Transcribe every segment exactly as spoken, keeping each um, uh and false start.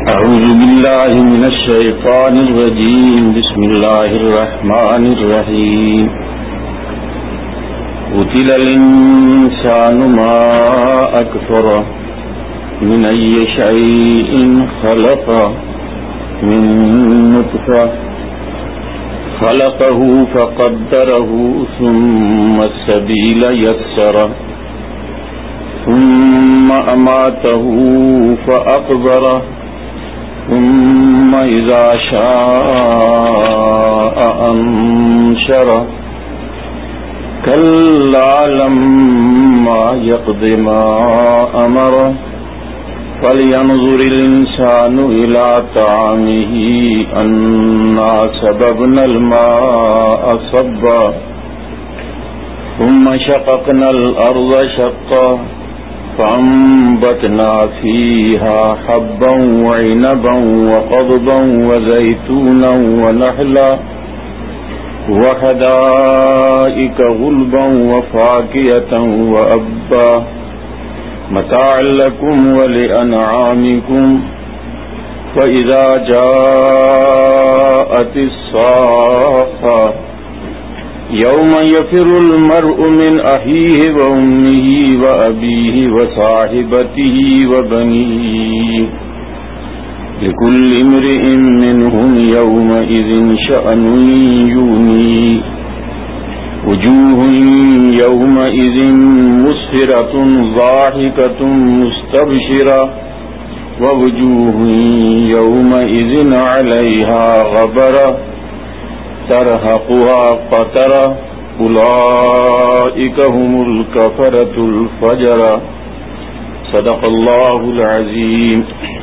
أعوذ بالله من الشيطان الرجيم. بسم الله الرحمن الرحيم. قتل الإنسان ما أكفره من أي شيء خلقه من نطفة خلقه فقدره ثم السبيل يسره ثم أماته فأقبره ثم إذا شاء أنشره كلا لما يقض ما أمره فلينظر الإنسان إلى طعامه أنا صببنا الماء صبا ثم شققنا الأرض شقا فأنبتنا فيها حبا وعنبا وقضبا وزيتونا ونخلا وحدائق غلبا وفاكهة وأبا متاعا لكم ولأنعامكم فإذا جاءت الصاخة يوم يفر المرء من أخيه وأمه وأبيه وصاحبته وبنيه لكل امرئ منهم يومئذ شأن يغنيه وجوه يومئذ مسفرة ضاحكة مستبشرة ووجوه يومئذ عليها غبرة ترهقها قترة أولئك هم الكفرة الفجرة. صدق الله العظيم.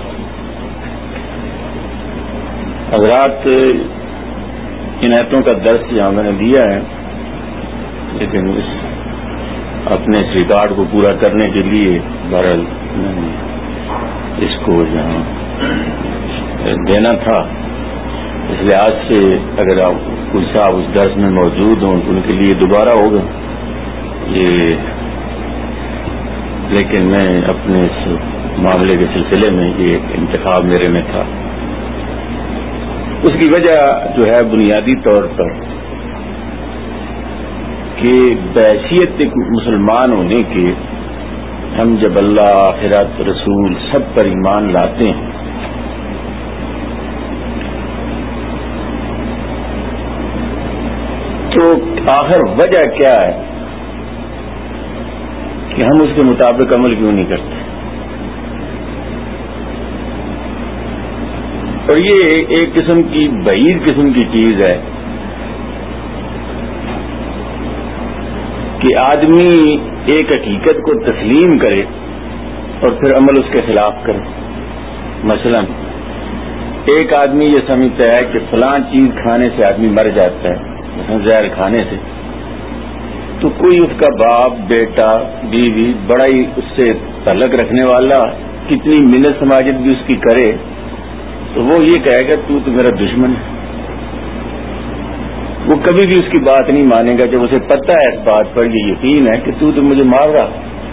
حضرات، ان آیتوں کا درس یہاں میں نے دیا ہے، لیکن اس اپنے اس ریکارڈ کو پورا کرنے کے لیے بہرحال اس کو یہاں دینا تھا. اس لحاظ سے اگر آپ کوئی صاحب اس درس میں موجود ہوں تو ان کے لیے دوبارہ ہوگا یہ، لیکن میں اپنے اس معاملے کے سلسلے میں یہ انتخاب میرے میں تھا. اس کی وجہ جو ہے بنیادی طور پر کہ بحیثیت ایک مسلمان ہونے کے ہم جب اللہ، آخرت، رسول سب پر ایمان لاتے ہیں تو آخر وجہ کیا ہے کہ ہم اس کے مطابق عمل کیوں نہیں کرتے؟ اور یہ ایک قسم کی بعید قسم کی چیز ہے کہ آدمی ایک حقیقت کو تسلیم کرے اور پھر عمل اس کے خلاف کرے. مثلا ایک آدمی یہ سمجھتا ہے کہ فلاں چیز کھانے سے آدمی مر جاتا ہے، مثلا زہر کھانے سے، تو کوئی اس کا باپ، بیٹا، بیوی بڑا ہی اس سے تعلق رکھنے والا کتنی منت سماجت بھی اس کی کرے تو وہ یہ کہے گا تو تو میرا دشمن ہے. وہ کبھی بھی اس کی بات نہیں مانے گا جب اسے پتہ ہے، اس بات پر یہ یقین ہے کہ تو تو مجھے مار رہا.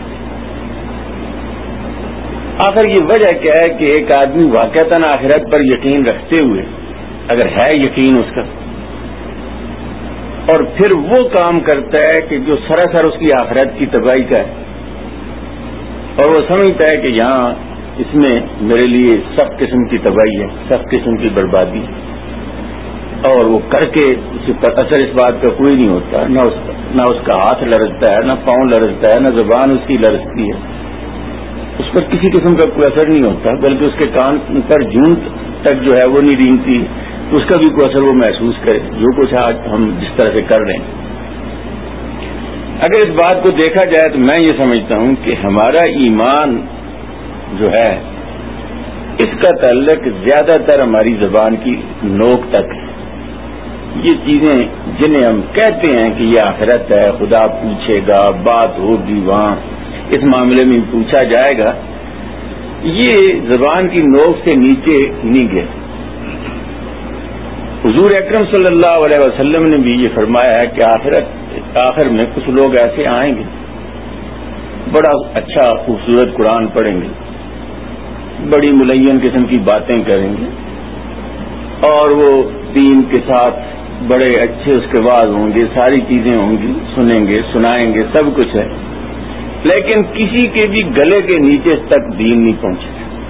آخر یہ وجہ کیا ہے کہ ایک آدمی واقعتاً آخرت پر یقین رکھتے ہوئے، اگر ہے یقین اس کا، اور پھر وہ کام کرتا ہے کہ جو سراسر اس کی آخرت کی تباہی کا ہے، اور وہ سمجھتا ہے کہ یہاں اس میں میرے لیے سخت قسم کی تباہی ہے، سخت قسم کی بربادی، اور وہ کر کے اسے اثر اس بات کا کوئی نہیں ہوتا، نہ اس نہ اس کا ہاتھ لرزتا ہے، نہ پاؤں لرزتا ہے، نہ زبان اس کی لرزتی ہے، اس پر کسی قسم کا کوئی اثر نہیں ہوتا، بلکہ اس کے کان پر جون تک جو ہے وہ نہیں رینگتی، اس کا بھی کوئی اثر وہ محسوس کرے جو کچھ آج ہم جس طرح سے کر رہے ہیں. اگر اس بات کو دیکھا جائے تو میں یہ سمجھتا ہوں کہ ہمارا ایمان جو ہے اس کا تعلق زیادہ تر ہماری زبان کی نوک تک ہے. یہ چیزیں جنہیں ہم کہتے ہیں کہ یہ آخرت ہے، خدا پوچھے گا، بات ہوگی وہاں، اس معاملے میں پوچھا جائے گا، یہ زبان کی نوک سے نیچے نہیں گئے. حضور اکرم صلی اللہ علیہ وسلم نے بھی یہ فرمایا ہے کہ آخرت آخر میں کچھ لوگ ایسے آئیں گے، بڑا اچھا خوبصورت قرآن پڑھیں گے، بڑی ملین قسم کی باتیں کریں گے اور وہ دین کے ساتھ بڑے اچھے اس کے بعد ہوں گے، ساری چیزیں ہوں گی، سنیں گے، سنائیں گے، سب کچھ ہے، لیکن کسی کے بھی گلے کے نیچے تک دین نہیں پہنچے،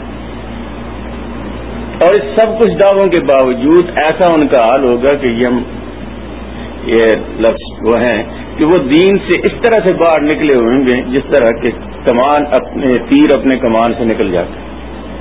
اور اس سب کچھ دعووں کے باوجود ایسا ان کا حال ہوگا کہ یہ یہ لفظ وہ ہیں کہ وہ دین سے اس طرح سے باہر نکلے ہوئیں گے جس طرح کے کمان اپنے تیر اپنے کمان سے نکل جاتے ہیں،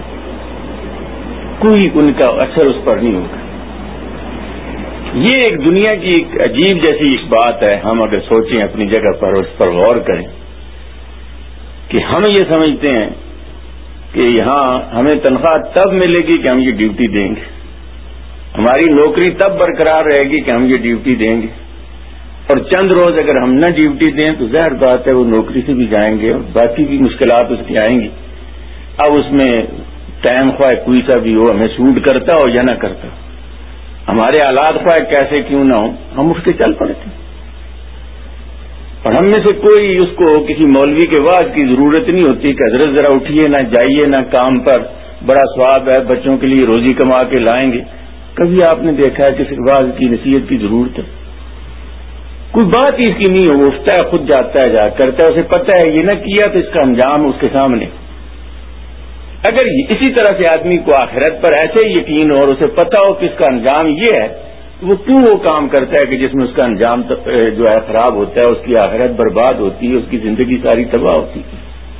کوئی ان کا اثر اس پر نہیں ہوگا۔ یہ ایک دنیا کی ایک عجیب جیسی ایک بات ہے، ہم اگر سوچیں اپنی جگہ پر اس پر غور کریں کہ ہم یہ سمجھتے ہیں کہ یہاں ہمیں تنخواہ تب ملے گی کہ ہم یہ ڈیوٹی دیں گے، ہماری نوکری تب برقرار رہے گی کہ ہم یہ ڈیوٹی دیں گے، اور چند روز اگر ہم نہ ڈیوٹی دیں تو ظاہر بات ہے وہ نوکری سے بھی جائیں گے اور باقی بھی مشکلات اس کی آئیں گی۔ اب اس میں ٹائم خواہ کوئی سا بھی ہو، ہمیں سوٹ کرتا ہو یا نہ کرتا، ہمارے حالات خواہ کیسے کیوں نہ ہو، ہم اس کے چل پڑتے ہیں، اور ہم میں سے کوئی اس کو کسی مولوی کے وعظ کی ضرورت نہیں ہوتی کہ حضرت ذرا اٹھیے نہ جائیے نہ کام پر، بڑا ثواب ہے، بچوں کے لیے روزی کما کے لائیں گے۔ کبھی آپ نے دیکھا ہے کسی وعظ کی نصیحت کی ضرورت ہے؟ کوئی بات ہی اس کی نہیں ہو، وہ اٹھتا ہے خود جاتا ہے جا کرتا ہے، اسے پتہ ہے یہ نہ کیا تو اس کا انجام اس کے سامنے۔ اگر اسی طرح سے آدمی کو آخرت پر ایسے یقین ہو اور اسے پتہ ہو کہ اس کا انجام یہ ہے، وہ کیوں وہ کام کرتا ہے کہ جس میں اس کا انجام جو ہے خراب ہوتا ہے، اس کی آخرت برباد ہوتی ہے، اس کی زندگی ساری تباہ ہوتی ہے۔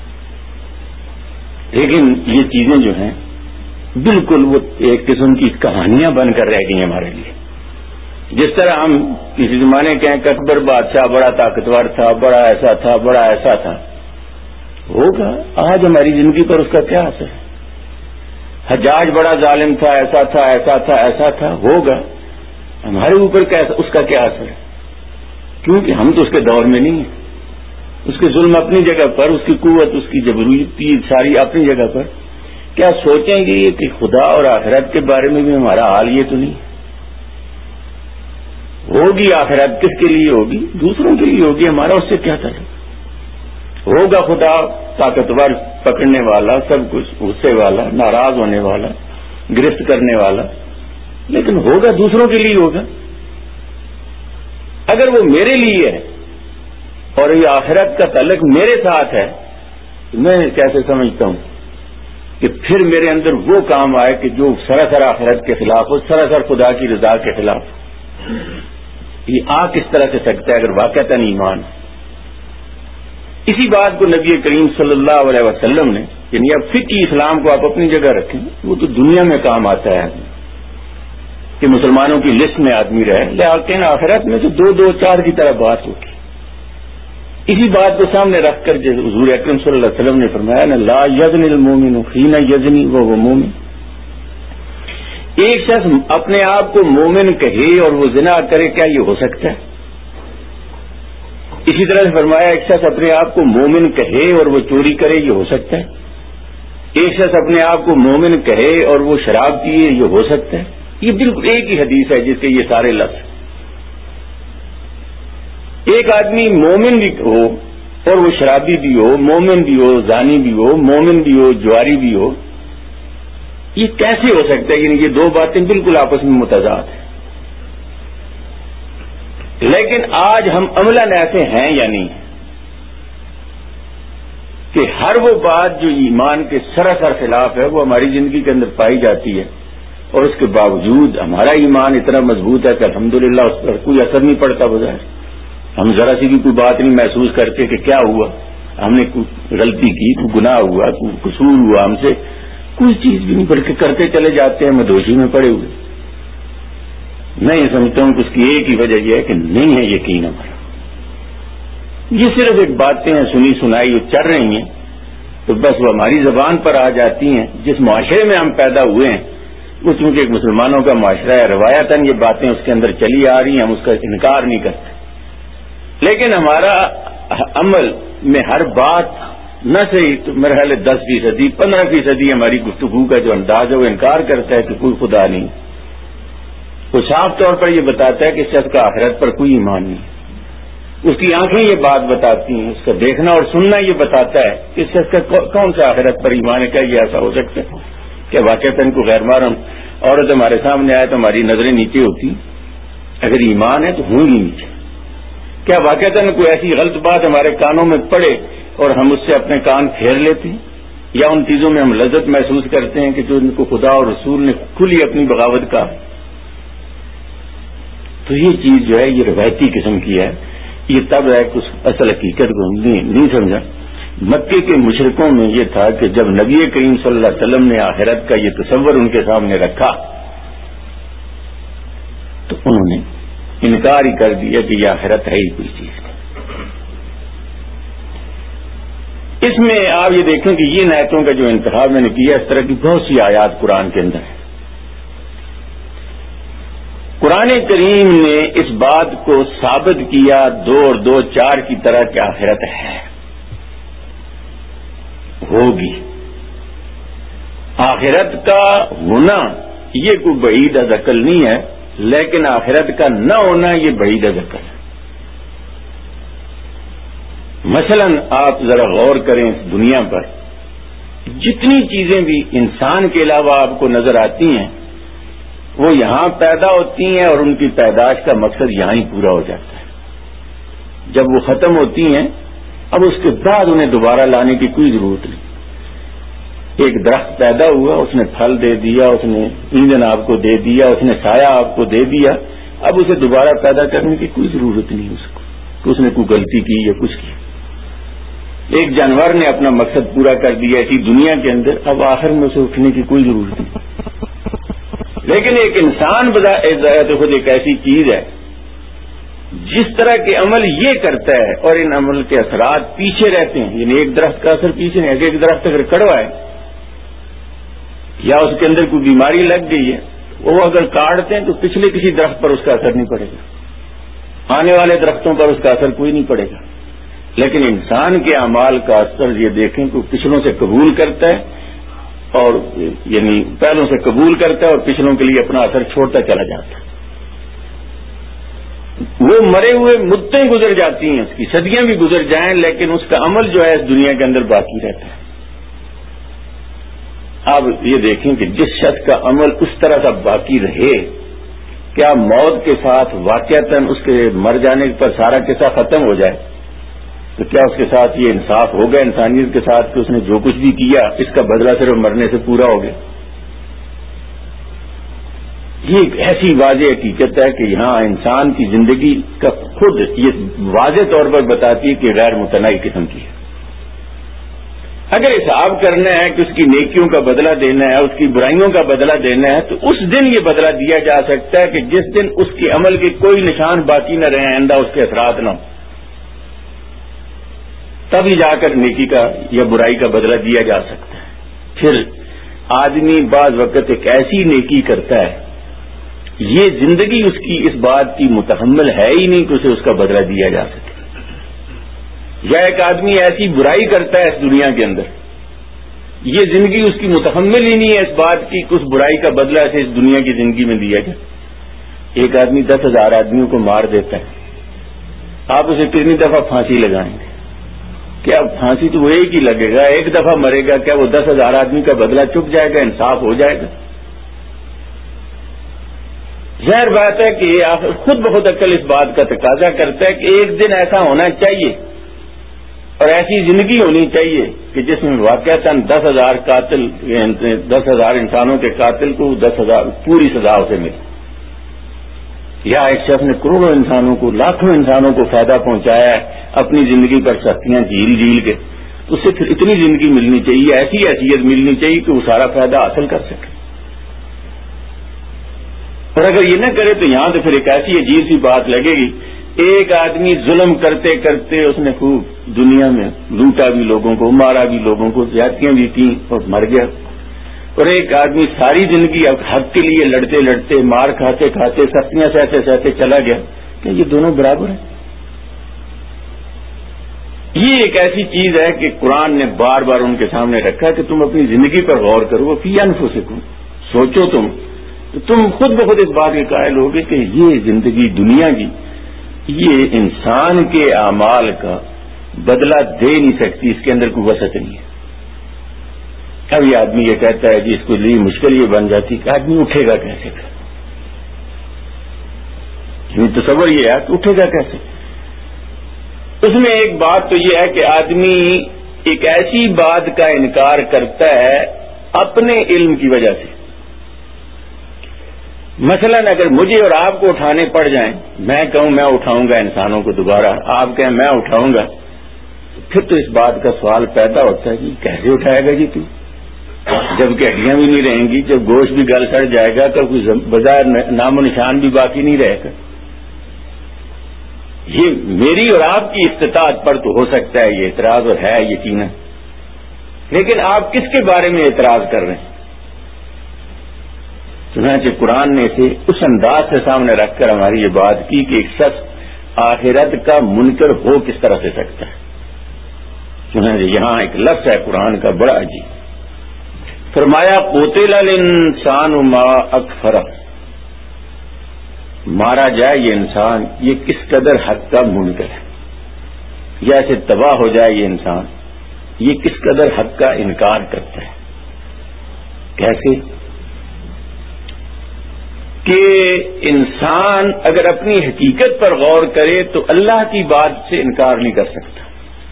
لیکن یہ چیزیں جو ہیں بالکل وہ ایک قسم کی کہانیاں بن کر رہ گئی ہمارے لیے۔ جس طرح ہم کسی زمانے کہیں کہ اکبر بادشاہ بڑا طاقتور تھا، بڑا ایسا تھا، بڑا ایسا تھا، ہوگا آج ہماری زندگی پر اس کا کیا اثر ہے؟ حجاج بڑا ظالم تھا، ایسا تھا، ایسا تھا، ایسا تھا، ہوگا ہمارے اوپر اس کا کیا اثر ہے؟ کیونکہ ہم تو اس کے دور میں نہیں ہیں۔ اس کے ظلم اپنی جگہ پر، اس کی قوت، اس کی جبروتی ساری اپنی جگہ پر۔ کیا سوچیں گے کہ خدا اور آخرت کے بارے میں بھی ہمارا حال یہ تو نہیں ہوگی؟ آخرت کس کے لیے ہوگی؟ دوسروں کے لیے ہوگی، ہمارا اس سے کیا تعلق؟ ہوگا خدا طاقتور، پکڑنے والا، سب کچھ غصے والا، ناراض ہونے والا، گرفت کرنے والا، لیکن ہوگا دوسروں کے لیے ہوگا۔ اگر وہ میرے لیے ہے اور یہ آخرت کا تعلق میرے ساتھ ہے تو میں کیسے سمجھتا ہوں کہ پھر میرے اندر وہ کام آئے کہ جو سراسر آخرت کے خلاف ہو، سراسر خدا کی رضا کے خلاف۔ یہ آ کس طرح سے سکتا ہے اگر واقعتاً ایمان؟ اسی بات کو نبی کریم صلی اللہ علیہ وسلم نے، یعنی اب فقہ اسلام کو آپ اپنی جگہ رکھیں، وہ تو دنیا میں کام آتا ہے کہ مسلمانوں کی لسٹ میں آدمی رہے، لیکن آخرت میں تو دو دو چار کی طرح بات ہوگی۔ اسی بات کو سامنے رکھ کر جیسے حضور اکرم صلی اللہ علیہ وسلم نے فرمایا نا، لا یزنی المومن حین یزنی وہو مومن، ایک شخص اپنے آپ کو مومن کہے اور وہ زنا کرے، کیا یہ ہو سکتا ہے؟ اسی طرح سے فرمایا ایک شخص اپنے آپ کو مومن کہے اور وہ چوری کرے، یہ ہو سکتا ہے؟ ایک شخص اپنے آپ کو مومن کہے اور وہ شراب پیے، یہ ہو سکتا ہے؟ یہ بالکل ایک ہی حدیث ہے جس کے یہ سارے لفظ۔ ایک آدمی مومن بھی ہو اور وہ شرابی بھی ہو، مومن بھی ہو، زانی بھی ہو، مومن بھی ہو، جواری بھی ہو، یہ کیسے ہو سکتا ہے؟ یعنی یہ دو باتیں بالکل آپس میں متضاد ہیں۔ لیکن آج ہم عملاً ایسے ہیں یا نہیں کہ ہر وہ بات جو ایمان کے سراسر خلاف ہے وہ ہماری زندگی کے اندر پائی جاتی ہے، اور اس کے باوجود ہمارا ایمان اتنا مضبوط ہے کہ الحمدللہ اس پر کوئی اثر نہیں پڑتا بظاہر۔ ہم ذرا سی بھی کوئی بات نہیں محسوس کرتے کہ کیا ہوا، ہم نے کوئی غلطی کی، کوئی گناہ ہوا، کوئی قصور ہوا ہم سے، کوئی چیز بھی نہیں، بلکہ کرتے چلے جاتے ہیں مدوشی میں پڑے ہوئے۔ میں یہ سمجھتا ہوں کہ اس کی ایک ہی وجہ یہ ہے کہ نہیں ہے یقین ہمارا۔ یہ صرف ایک باتیں ہیں سنی سنائی وہ چل رہی ہیں تو بس وہ ہماری زبان پر آ جاتی ہیں۔ جس معاشرے میں ہم پیدا ہوئے ہیں وہ چونکہ ایک مسلمانوں کا معاشرہ ہے، روایتاً یہ باتیں اس کے اندر چلی آ رہی ہیں، ہم اس کا انکار نہیں کرتے، لیکن ہمارا عمل میں ہر بات نہ صحیح تو میرے خیال ہے دس فیصدی پندرہ فیصدی ہماری گفتگو کا جو انداز ہے وہ انکار کرتا ہے کہ کوئی خدا نہیں۔ وہ صاف طور پر یہ بتاتا ہے کہ اس شخص کا آخرت پر کوئی ایمان نہیں، اس کی آنکھیں یہ بات بتاتی ہیں، اس کا دیکھنا اور سننا یہ بتاتا ہے کہ اس شخص کا کون سا آخرت پر ایمان ہے، کیا یہ ایسا ہو سکتا ہے؟ کہ واقعتاً کو غیر محرم عورت ہمارے سامنے آئے تو ہماری نظریں نیچے ہوتی، اگر ایمان ہے تو ہوں گی نیچے؟ کیا واقعتاً کوئی ایسی غلط بات ہمارے کانوں میں پڑے اور ہم اس سے اپنے کان پھیر لیتے ہیں، یا ان چیزوں میں ہم لذت محسوس کرتے ہیں کہ جو ان کو خدا اور رسول نے کھلی اپنی بغاوت کا؟ تو یہ چیز جو ہے یہ روایتی قسم کی ہے، یہ تب ہے کہ اس اصل حقیقت کو نہیں, نہیں سمجھا۔ مکے کے مشرکوں میں یہ تھا کہ جب نبی کریم صلی اللہ علیہ وسلم نے آخرت کا یہ تصور ان کے سامنے رکھا تو انہوں نے انکار ہی کر دیا کہ یہ آخرت ہے ہی کوئی چیز۔ اس میں آپ یہ دیکھیں کہ یہ آیتوں کا جو انتخاب میں نے کیا، اس طرح کی بہت سی آیات قرآن کے اندر ہیں۔ قرآن کریم نے اس بات کو ثابت کیا دو اور دو چار کی طرح کہ آخرت ہے، ہوگی۔ آخرت کا ہونا یہ کوئی بعید از عقل نہیں ہے، لیکن آخرت کا نہ ہونا یہ بعید از عقل ہے۔ مثلا آپ ذرا غور کریں اس دنیا پر جتنی چیزیں بھی انسان کے علاوہ آپ کو نظر آتی ہیں وہ یہاں پیدا ہوتی ہیں اور ان کی پیدائش کا مقصد یہاں ہی پورا ہو جاتا ہے۔ جب وہ ختم ہوتی ہیں اب اس کے بعد انہیں دوبارہ لانے کی کوئی ضرورت نہیں۔ ایک درخت پیدا ہوا، اس نے پھل دے دیا، اس نے ایندھن آپ کو دے دیا، اس نے سایہ آپ کو دے دیا، اب اسے دوبارہ پیدا کرنے کی کوئی ضرورت نہیں اس کو کہ اس نے کوئی غلطی کی یا کچھ کی۔ ایک جانور نے اپنا مقصد پورا کر دیا اسی دنیا کے اندر، اب آخر میں اسے اٹھنے کی کوئی ضرورت نہیں۔ لیکن ایک انسان بذات خود ایک ایسی چیز ہے جس طرح کے عمل یہ کرتا ہے اور ان عمل کے اثرات پیچھے رہتے ہیں، یعنی ایک درخت کا اثر پیچھے نہیں، ایک درخت اگر کڑوا ہے یا اس کے اندر کوئی بیماری لگ گئی ہے وہ اگر کاٹتے ہیں تو پچھلے کسی درخت پر اس کا اثر نہیں پڑے گا، آنے والے درختوں پر اس کا اثر کوئی نہیں پڑے گا۔ لیکن انسان کے اعمال کا اثر یہ دیکھیں کہ پچھلوں سے قبول کرتا ہے اور یعنی پہلوں سے قبول کرتا ہے اور پچھلوں کے لیے اپنا اثر چھوڑتا چلا جاتا ہے۔ وہ مرے ہوئے مدتیں گزر جاتی ہیں، اس کی صدیاں بھی گزر جائیں، لیکن اس کا عمل جو ہے اس دنیا کے اندر باقی رہتا ہے۔ اب یہ دیکھیں کہ جس شخص کا عمل اس طرح کا باقی رہے، کیا موت کے ساتھ واقعتاً اس کے مر جانے پر سارا قصہ ختم ہو جائے تو کیا اس کے ساتھ یہ انصاف ہوگا انسانیت کے ساتھ کہ اس نے جو کچھ بھی کیا اس کا بدلہ صرف مرنے سے پورا ہو گیا؟ یہ ایک ایسی واضح حقیقت ہے کہ یہاں انسان کی زندگی کا خود یہ واضح طور پر بتاتی ہے کہ غیر متناہی قسم کی ہے۔ اگر حساب کرنا ہے کہ اس کی نیکیوں کا بدلہ دینا ہے، اس کی برائیوں کا بدلہ دینا ہے، تو اس دن یہ بدلہ دیا جا سکتا ہے کہ جس دن اس کے عمل کے کوئی نشان باقی نہ رہے، آئندہ اس کے اثرات نہ ہوں، تبھی جا کر نیکی کا یا برائی کا بدلہ دیا جا سکتا ہے۔ پھر آدمی بعض وقت ایک ایسی نیکی کرتا ہے یہ زندگی اس کی اس بات کی متحمل ہے ہی نہیں کہ اسے اس کا بدلہ دیا جا سکے، یا ایک آدمی ایسی برائی کرتا ہے اس دنیا کے اندر یہ زندگی اس کی متحمل ہی نہیں ہے اس بات کی کہ اس برائی کا بدلہ اسے اس دنیا کی زندگی میں دیا جائے۔ ایک آدمی دس ہزار آدمیوں کو مار دیتا ہے، آپ اسے کتنی دفعہ پھانسی لگائیں گے؟ کیا پھانسی تو وہ ایک ہی لگے گا، ایک دفعہ مرے گا، کیا وہ دس ہزار آدمی کا بدلہ چک جائے گا، انصاف ہو جائے گا؟ ظاہر بات ہے کہ خود بخود عقل اس بات کا تقاضا کرتا ہے کہ ایک دن ایسا ہونا چاہیے اور ایسی زندگی ہونی چاہیے کہ جس میں واقعتاً دس ہزار قاتل دس ہزار انسانوں کے قاتل کو دس ہزار پوری سزا اسے ملے، یا ایک شخص نے کروڑوں انسانوں کو لاکھوں انسانوں کو فائدہ پہنچایا ہے اپنی زندگی پر سختیاں جھیل جھیل کے، تو اسے پھر اتنی زندگی ملنی چاہیے، ایسی حیثیت ملنی چاہیے کہ وہ سارا فائدہ حاصل کر سکے۔ اور اگر یہ نہ کرے تو یہاں تو پھر ایک ایسی عجیب سی بات لگے گی، ایک آدمی ظلم کرتے کرتے اس نے خوب دنیا میں لوٹا بھی لوگوں کو، مارا بھی لوگوں کو، زیادتیاں بھی کی اور مر گیا، اور ایک آدمی ساری زندگی اب حق کے لیے لڑتے لڑتے مار کھاتے کھاتے سختیاں سہتے سہتے چلا گیا، کہ یہ دونوں برابر ہیں؟ یہ ایک ایسی چیز ہے کہ قرآن نے بار بار ان کے سامنے رکھا کہ تم اپنی زندگی پر غور کرو، فی انفسکم، سوچو تم تو تم خود بخود اس بات کے قائل ہوگے کہ یہ زندگی دنیا کی یہ انسان کے اعمال کا بدلہ دے نہیں سکتی، اس کے اندر کوئی وسعت نہیں ہے۔ اب یہ آدمی یہ کہتا ہے جی اس کو لی مشکل یہ بن جاتی کہ آدمی اٹھے گا کیسے؟ تصور یہ ہے کہ اٹھے گا کیسے؟ اس میں ایک بات تو یہ ہے کہ آدمی ایک ایسی بات کا انکار کرتا ہے اپنے علم کی وجہ سے. مثلا اگر مجھے اور آپ کو اٹھانے پڑ جائیں، میں کہوں میں اٹھاؤں گا انسانوں کو دوبارہ، آپ کہیں میں اٹھاؤں گا، پھر تو اس بات کا سوال پیدا ہوتا ہے کہ کیسے اٹھائے گا جی تو، جب کہ ہڈیاں بھی نہیں رہیں گی، جب گوشت بھی گل سڑ جائے گا تو کوئی بظاہر نام و نشان بھی باقی نہیں رہے گا. یہ میری اور آپ کی استطاعت پر تو ہو سکتا ہے یہ اعتراض، اور ہے یقینا، لیکن آپ کس کے بارے میں اعتراض کر رہے ہیں؟ چنانچہ قرآن نے اسے اس انداز سے سامنے رکھ کر ہماری یہ بات کی کہ ایک شخص آخرت کا منکر ہو کس طرح سے سکتا ہے. چنانچہ یہاں ایک لفظ ہے قرآن کا بڑا عجیب، فرمایا قتل الانسان ما اکفرہ، مارا جائے یہ انسان یہ کس قدر حق کا منکر ہے، یا اسے تباہ ہو جائے یہ انسان یہ کس قدر حق کا انکار کرتا ہے. کیسے کہ انسان اگر اپنی حقیقت پر غور کرے تو اللہ کی بات سے انکار نہیں کر سکتا.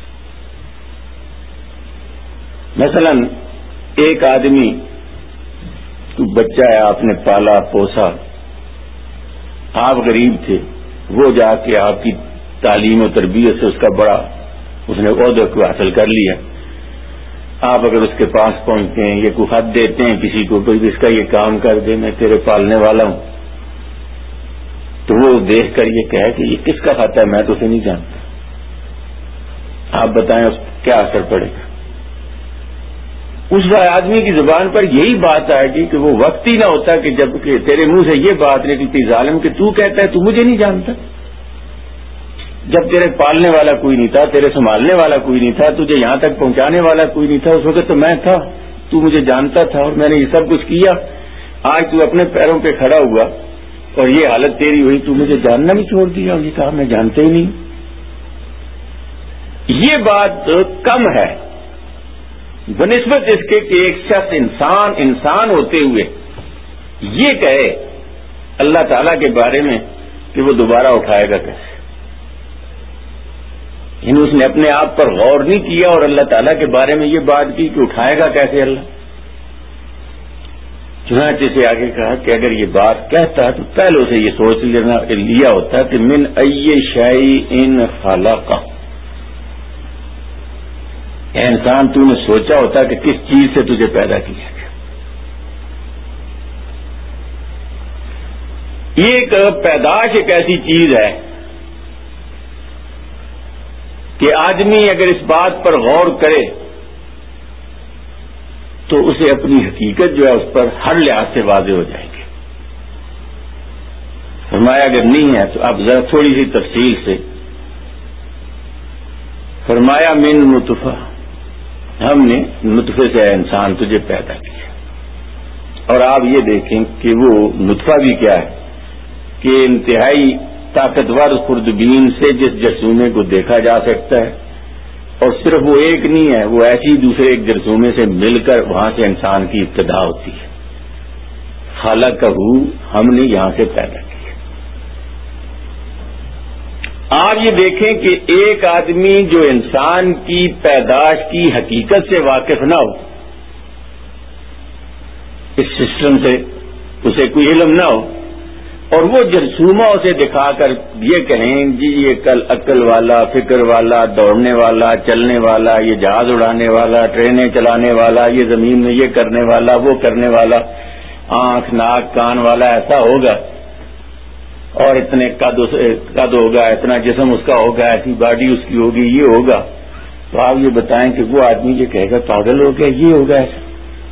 مثلا ایک آدمی تو بچہ ہے، آپ نے پالا پوسا، آپ غریب تھے، وہ جا کے آپ کی تعلیم و تربیت سے اس کا بڑا اس نے عہدہ کو حاصل کر لیا. آپ اگر اس کے پاس پہنچتے ہیں، یہ کوئی خط دیتے ہیں کسی کو کوئی اس کا یہ کام کر دے، میں تیرے پالنے والا ہوں، تو وہ دیکھ کر یہ کہے کہ یہ کس کا خط ہے، میں تو اسے نہیں جانتا. آپ بتائیں اس کیا اثر پڑے گا؟ اس آدمی کی زبان پر یہی بات آئے گی کہ وہ وقت ہی نہ ہوتا کہ جب کہ تیرے منہ سے یہ بات نکلتی ظالم کہ تو کہتا ہے تو مجھے نہیں جانتا. جب تیرے پالنے والا کوئی نہیں تھا، تیرے سنبھالنے والا کوئی نہیں تھا، تجھے یہاں تک پہنچانے والا کوئی نہیں تھا، اس وقت تو میں تھا، تو مجھے جانتا تھا اور میں نے یہ سب کچھ کیا. آج تو اپنے پیروں پہ کھڑا ہوا اور یہ حالت تیری ہوئی، تو مجھے جاننا بھی چھوڑ دیا اور یہ کہا میں جانتے ہی نہیں. یہ بات کم ہے بنسبت اس کے کہ ایک شخص انسان انسان ہوتے ہوئے یہ کہے اللہ تعالیٰ کے بارے میں کہ وہ دوبارہ اٹھائے گا کیسے. یعنی اس نے اپنے آپ پر غور نہیں کیا اور اللہ تعالیٰ کے بارے میں یہ بات کی کہ اٹھائے گا کیسے اللہ. چنانچہ سے آگے کہا کہ اگر یہ بات کہتا ہے تو پہلے اسے یہ سوچ لینا لیا ہوتا کہ من ای شیء خلقہ، اے انسان تو نے سوچا ہوتا کہ کس چیز سے تجھے پیدا کیا گیا. ایک پیدائش ایک ایسی چیز ہے کہ آدمی اگر اس بات پر غور کرے تو اسے اپنی حقیقت جو ہے اس پر ہر لحاظ سے واضح ہو جائے گی. فرمایا اگر نہیں ہے تو اب ذرا تھوڑی سی تفصیل سے فرمایا من نطفہ، ہم نے نطفے سے انسان تجھے پیدا کیا. اور آپ یہ دیکھیں کہ وہ نطفہ بھی کیا ہے کہ انتہائی طاقتور خوردبین سے جس جرثومے کو دیکھا جا سکتا ہے، اور صرف وہ ایک نہیں ہے، وہ ایسی دوسرے ایک جرثومے سے مل کر وہاں سے انسان کی ابتدا ہوتی ہے. خالقہ ہم نے یہاں سے پیدا کیا. آپ یہ دیکھیں کہ ایک آدمی جو انسان کی پیدائش کی حقیقت سے واقف نہ ہو، اس سسٹم سے اسے کوئی علم نہ ہو، اور وہ جرثومہ اسے دکھا کر یہ کہیں جی یہ کل عقل والا، فکر والا، دوڑنے والا، چلنے والا، یہ جہاز اڑانے والا، ٹرینیں چلانے والا، یہ زمین میں یہ کرنے والا، وہ کرنے والا، آنکھ ناک کان والا ایسا ہوگا اور اتنے قد قد ہوگا، اتنا جسم اس کا ہوگا، ایسی باڈی اس کی ہوگی، یہ ہوگا. تو آپ یہ بتائیں کہ وہ آدمی یہ کہے گا پاگل ہو گیا، یہ ہوگا ایسا،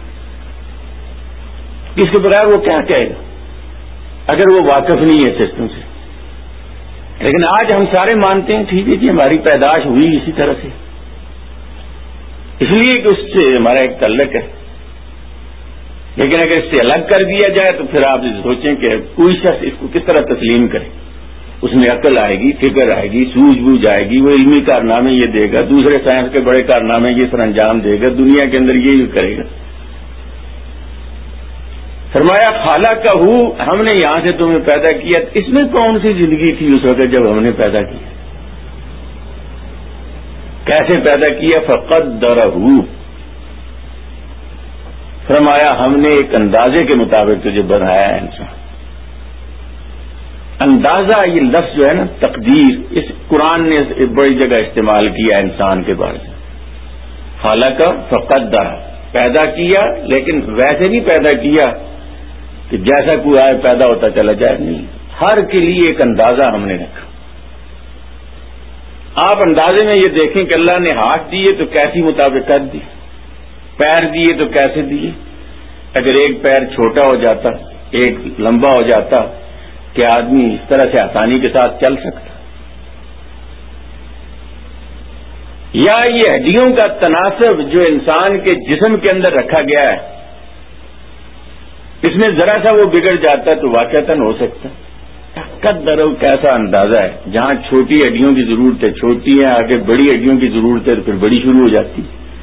اس کے بغیر وہ کیا کہے گا اگر وہ واقف نہیں ہے سسٹم سے. لیکن آج ہم سارے مانتے ہیں ٹھیک ہے جی ہماری پیدائش ہوئی اسی طرح سے، اس لیے کہ اس سے ہمارا ایک تعلق ہے. لیکن اگر اس سے الگ کر دیا جائے تو پھر آپ سوچیں کہ کوئی شخص اس کو کس طرح تسلیم کرے. اس میں عقل آئے گی، فکر آئے گی، سوجھ بوجھ آئے گی، وہ علمی کارنامے یہ دے گا، دوسرے سائنس کے بڑے کارنامے یہ سر انجام دے گا، دنیا کے اندر یہ کرے گا. فرمایا خالقہ ہم نے یہاں سے تمہیں پیدا کیا، اس میں کون سی زندگی تھی اس وقت جب ہم نے پیدا کیا؟ کیسے پیدا کیا؟ فقدرہ، فرمایا ہم نے ایک اندازے کے مطابق تجھے بنایا ہے انسان۔ اندازہ یہ لفظ جو ہے نا تقدیر، اس قرآن نے بڑی جگہ استعمال کیا انسان کے بارے میں۔ خالقہ فقدرہ، پیدا کیا لیکن ویسے نہیں پیدا کیا کہ جیسا کوئی آئے پیدا ہوتا چلا جائے، نہیں، ہر کے لیے ایک اندازہ ہم نے رکھا۔ آپ اندازے میں یہ دیکھیں کہ اللہ نے ہاتھ دیے تو کیسی مطابقت دی، پیر دیے تو کیسے دیے۔ اگر ایک پیر چھوٹا ہو جاتا، ایک لمبا ہو جاتا، کہ آدمی اس طرح سے آسانی کے ساتھ چل سکتا؟ یا یہ ہڈیوں کا تناسب جو انسان کے جسم کے اندر رکھا گیا ہے، اس میں ذرا سا وہ بگڑ جاتا تو واقعتاً ہو سکتا۔ قدر کیسا اندازہ ہے، جہاں چھوٹی ہڈیوں کی ضرورت ہے چھوٹی ہے، آگے بڑی ہڈیوں کی ضرورت ہے تو پھر بڑی شروع ہو جاتی۔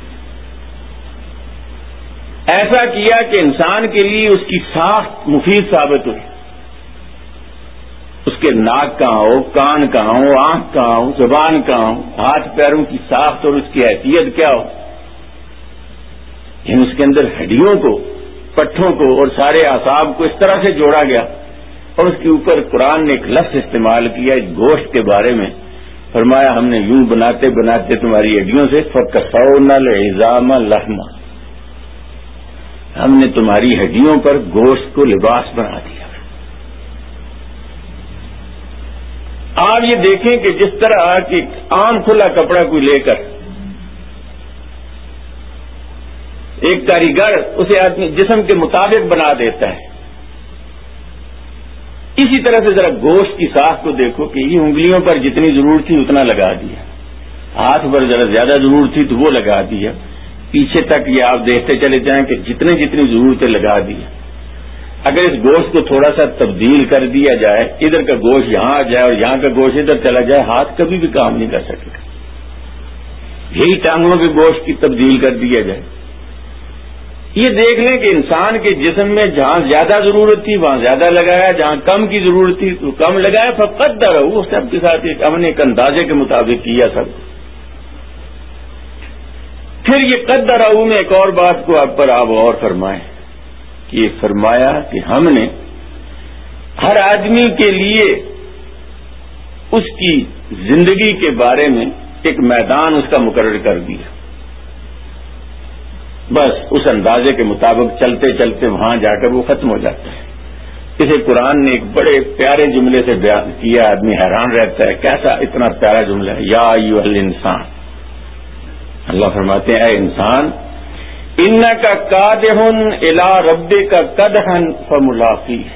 ایسا کیا کہ انسان کے لیے اس کی ساخت مفید ثابت ہوئی، اس کے ناک کہاں ہو، کان کہاں ہو، آنکھ کہاں ہو، زبان کہاں ہو، ہاتھ پیروں کی ساخت اور اس کی حیثیت کیا ہو، یعنی اس کے اندر ہڈیوں کو، پٹھوں کو اور سارے اعصاب کو اس طرح سے جوڑا گیا۔ اور اس کے اوپر قرآن نے ایک لفظ استعمال کیا گوشت کے بارے میں، فرمایا ہم نے یوں بناتے بناتے تمہاری ہڈیوں سے فَكَسَوْنَا الْعِظَامَ لَحْمًا، ہم نے تمہاری ہڈیوں پر گوشت کو لباس بنا دیا۔ آپ یہ دیکھیں کہ جس طرح کہ عام کھلا کپڑا کوئی لے کر ایک کاریگر اسے آدمی جسم کے مطابق بنا دیتا ہے، اسی طرح سے ذرا گوشت کی ساخت کو دیکھو کہ یہ انگلیوں پر جتنی ضرورت تھی اتنا لگا دیا، ہاتھ پر ذرا زیادہ ضرورت تھی تو وہ لگا دیا، پیچھے تک یہ آپ دیکھتے چلے جائیں کہ جتنے جتنی ضرورتیں لگا دیا۔ اگر اس گوشت کو تھوڑا سا تبدیل کر دیا جائے، ادھر کا گوشت یہاں آ جائے اور یہاں کا گوشت ادھر چلا جائے، ہاتھ کبھی بھی کام نہیں کر سکے گا۔ یہی ٹانگوں کے گوشت کی تبدیل کر دیا جائے۔ یہ دیکھ لیں کہ انسان کے جسم میں جہاں زیادہ ضرورت تھی وہاں زیادہ لگایا، جہاں کم کی ضرورت تھی تو کم لگایا۔ فقدرہ، سب کے ساتھ ایک ہم نے ایک اندازے کے مطابق کیا سب۔ پھر یہ قدرہ میں ایک اور بات کو آپ پر آپ اور فرمائیں کہ یہ فرمایا کہ ہم نے ہر آدمی کے لیے اس کی زندگی کے بارے میں ایک میدان اس کا مقرر کر دیا، بس اس اندازے کے مطابق چلتے چلتے وہاں جا کر وہ ختم ہو جاتا ہے۔ اسے قرآن نے ایک بڑے پیارے جملے سے بیان کیا، آدمی حیران رہتا ہے کیسا اتنا پیارا جملہ ہے۔ یا ایھا الانسان، اللہ فرماتے ہیں اے انسان، انک کادح الی ربک کدحا فملاقیہ،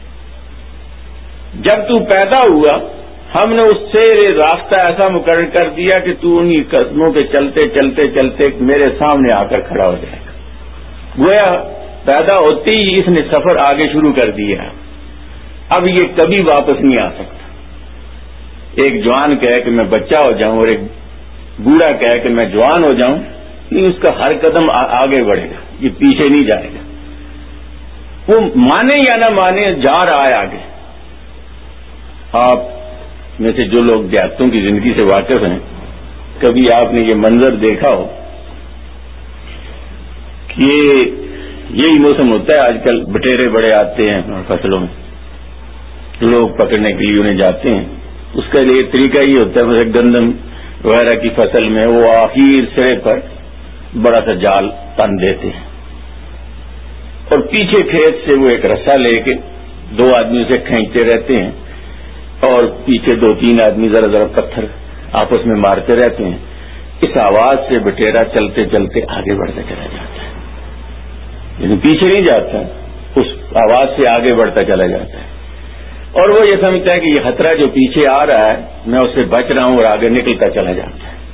جب تو پیدا ہوا ہم نے اس سے راستہ ایسا مقرر کر دیا کہ تو انہی قدموں پہ چلتے چلتے چلتے میرے سامنے آ کر کھڑا ہو جائے گا۔ گویا پیدا ہوتے ہی اس نے سفر آگے شروع کر دیا، اب یہ کبھی واپس نہیں آ سکتا۔ ایک جوان کہے کہ میں بچہ ہو جاؤں اور ایک بوڑھا کہے کہ میں جوان ہو جاؤں، نہیں، اس کا ہر قدم آگے بڑھے گا، یہ پیچھے نہیں جائے گا۔ وہ مانے یا نہ مانے جا رہا ہے آگے۔ آپ میں سے جو لوگ دیہاتوں کی زندگی سے واقف ہیں، کبھی آپ نے یہ منظر دیکھا ہو کہ یہی موسم ہوتا ہے آج کل، بٹیرے بڑے آتے ہیں فصلوں میں، لوگ پکڑنے کے لیے انہیں جاتے ہیں، اس کا لیے طریقہ یہ ہوتا ہے مثلا گندم وغیرہ کی فصل میں وہ آخر سرے پر بڑا سا جال تن دیتے ہیں اور پیچھے کھیت سے وہ ایک رسا لے کے دو آدمی اسے کھینچتے رہتے ہیں اور پیچھے دو تین آدمی ذرا ذرا پتھر آپس میں مارتے رہتے ہیں۔ اس آواز سے بٹیرا چلتے چلتے آگے بڑھتا چلا جاتا ہے، یعنی پیچھے نہیں جاتا، اس آواز سے آگے بڑھتا چلا جاتا ہے اور وہ یہ سمجھتا ہے کہ یہ خطرہ جو پیچھے آ رہا ہے میں اس سے بچ رہا ہوں اور آگے نکلتا چلا جاتا ہے۔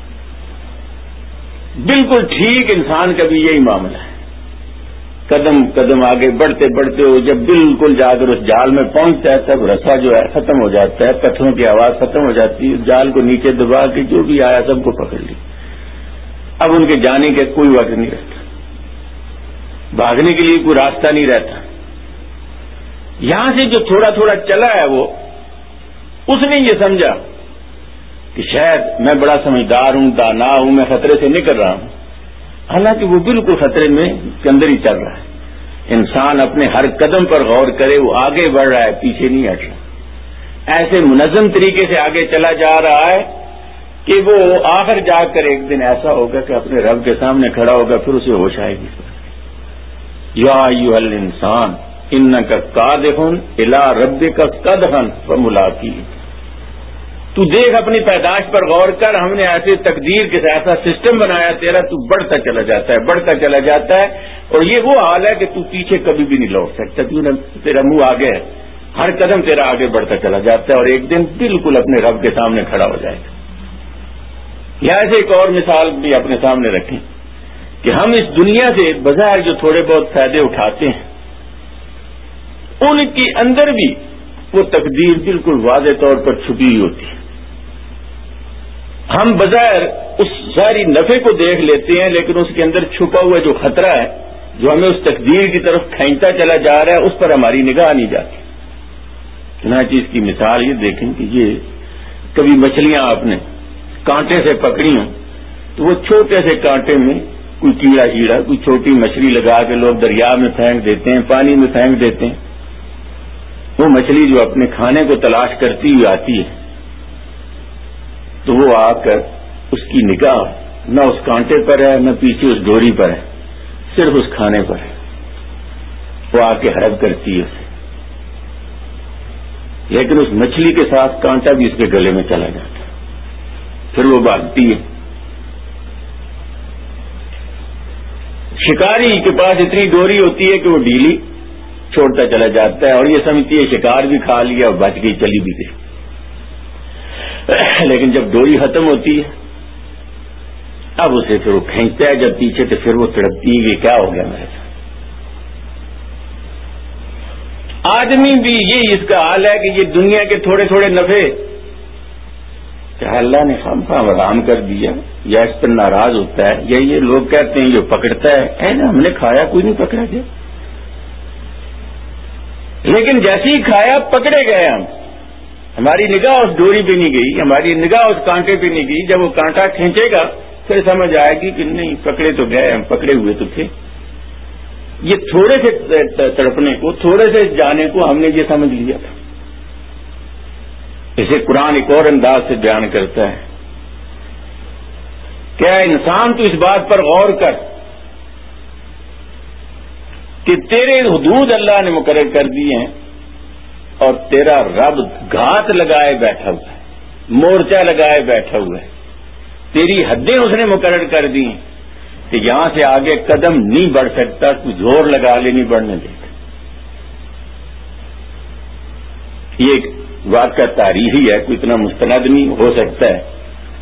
بالکل ٹھیک انسان کا بھی یہی معاملہ ہے، قدم قدم آگے بڑھتے بڑھتے ہو جب بالکل جا کر اس جال میں پہنچتا ہے تب رسا جو ہے ختم ہو جاتا ہے، پتھروں کی آواز ختم ہو جاتی ہے، جال کو نیچے دبا کے جو بھی آیا سب کو پکڑ لی۔ اب ان کے جانے کے کوئی وقت نہیں رہتا، بھاگنے کے لیے کوئی راستہ نہیں رہتا، یہاں سے جو تھوڑا تھوڑا چلا ہے وہ اس نے یہ سمجھا کہ شاید میں بڑا سمجھدار ہوں، دانا ہوں، میں خطرے سے نکل رہا ہوں، حالانکہ وہ بالکل خطرے میں کے اندر ہی چل رہا ہے. انسان اپنے ہر قدم پر غور کرے، وہ آگے بڑھ رہا ہے، پیچھے نہیں ہٹ رہا، ایسے منظم طریقے سے آگے چلا جا رہا ہے کہ وہ آخر جا کر ایک دن ایسا ہوگا کہ اپنے رب کے سامنے کھڑا ہوگا، پھر اسے ہوش آئے گی. یا ایھا الانسان انک کادح الی ربک قدحا فملاقیہ. تو دیکھ اپنی پیدائش پر غور کر، ہم نے ایسے تقدیر کے ایسا سسٹم بنایا تیرا، تو بڑھتا چلا جاتا ہے بڑھتا چلا جاتا ہے، اور یہ وہ حال ہے کہ تو پیچھے کبھی بھی نہیں لوٹ سکتا، تیرا منہ آگے ہے، ہر قدم تیرا آگے بڑھتا چلا جاتا ہے، اور ایک دن بالکل اپنے رب کے سامنے کھڑا ہو جائے گا. یا ایسے ایک اور مثال بھی اپنے سامنے رکھیں کہ ہم اس دنیا سے بظاہر جو تھوڑے بہت فائدے اٹھاتے ہیں، ان کے اندر بھی وہ تقدیر بالکل واضح طور پر چھپی ہوئی ہوتی ہے. ہم بظاہر اس ظاہری نفع کو دیکھ لیتے ہیں، لیکن اس کے اندر چھپا ہوا جو خطرہ ہے، جو ہمیں اس تقدیر کی طرف کھینچتا چلا جا رہا ہے، اس پر ہماری نگاہ نہیں جاتی. چنانچہ اس کی مثال یہ دیکھیں کہ یہ کبھی مچھلیاں آپ نے کانٹے سے پکڑی ہوں تو وہ چھوٹے سے کانٹے میں کوئی کیڑا کیڑا کوئی چھوٹی مچھلی لگا کے لوگ دریا میں پھینک دیتے ہیں، پانی میں پھینک دیتے ہیں. وہ مچھلی جو اپنے کھانے کو تلاش کرتی ہوئی آتی ہے تو وہ آ کر اس کی نگاہ نہ اس کانٹے پر ہے، نہ پیچھے اس ڈوری پر ہے، صرف اس کھانے پر ہے. وہ آ کے ہڑپ کرتی ہے اسے، لیکن اس مچھلی کے ساتھ کانٹا بھی اس کے گلے میں چلا جاتا ہے، پھر وہ بھاگتی ہے. شکاری کے پاس اتنی ڈوری ہوتی ہے کہ وہ ڈھیلی چھوڑتا چلا جاتا ہے، اور یہ سمجھتی ہے شکار بھی کھا لیا اور بچ گئی، چلی بھی گئی. لیکن جب ڈوری ختم ہوتی ہے اب اسے پھر وہ کھینچتا ہے جب پیچھے، تو پھر وہ تڑپتی ہے کہ کیا ہو گیا میرے ساتھ. آدمی بھی یہ اس کا حال ہے کہ یہ دنیا کے تھوڑے تھوڑے نفع کہ اللہ نے خام خواہ حرام کر دیا، یا اس پر ناراض ہوتا ہے، یا یہ لوگ کہتے ہیں یہ پکڑتا ہے، اے نا ہم نے کھایا کوئی نہیں پکڑا گیا، لیکن جیسے ہی کھایا پکڑے گئے ہم، ہماری نگاہ اس ڈوری پہ نہیں گئی، ہماری نگاہ اس کانٹے پہ نہیں گئی. جب وہ کانٹا کھینچے گا پھر سمجھ آئے گی کہ نہیں پکڑے تو گئے، ہم پکڑے ہوئے تو تھے. یہ تھوڑے سے تڑپنے کو، تھوڑے سے جانے کو ہم نے یہ سمجھ لیا تھا. اسے قرآن ایک اور انداز سے بیان کرتا ہے، کیا انسان تو اس بات پر غور کر کہ تیرے حدود اللہ نے مقرر کر دی ہیں، اور تیرا رب گھات لگائے بیٹھا ہوا ہے، مورچہ لگائے بیٹھا ہوا ہے، تیری حدیں اس نے مقرر کر دی ہیں کہ یہاں سے آگے قدم نہیں بڑھ سکتا، تو زور لگا لے نہیں بڑھنے دیتا. یہ ایک واقعہ تاریخی ہے، کوئی اتنا مستند نہیں ہو سکتا ہے.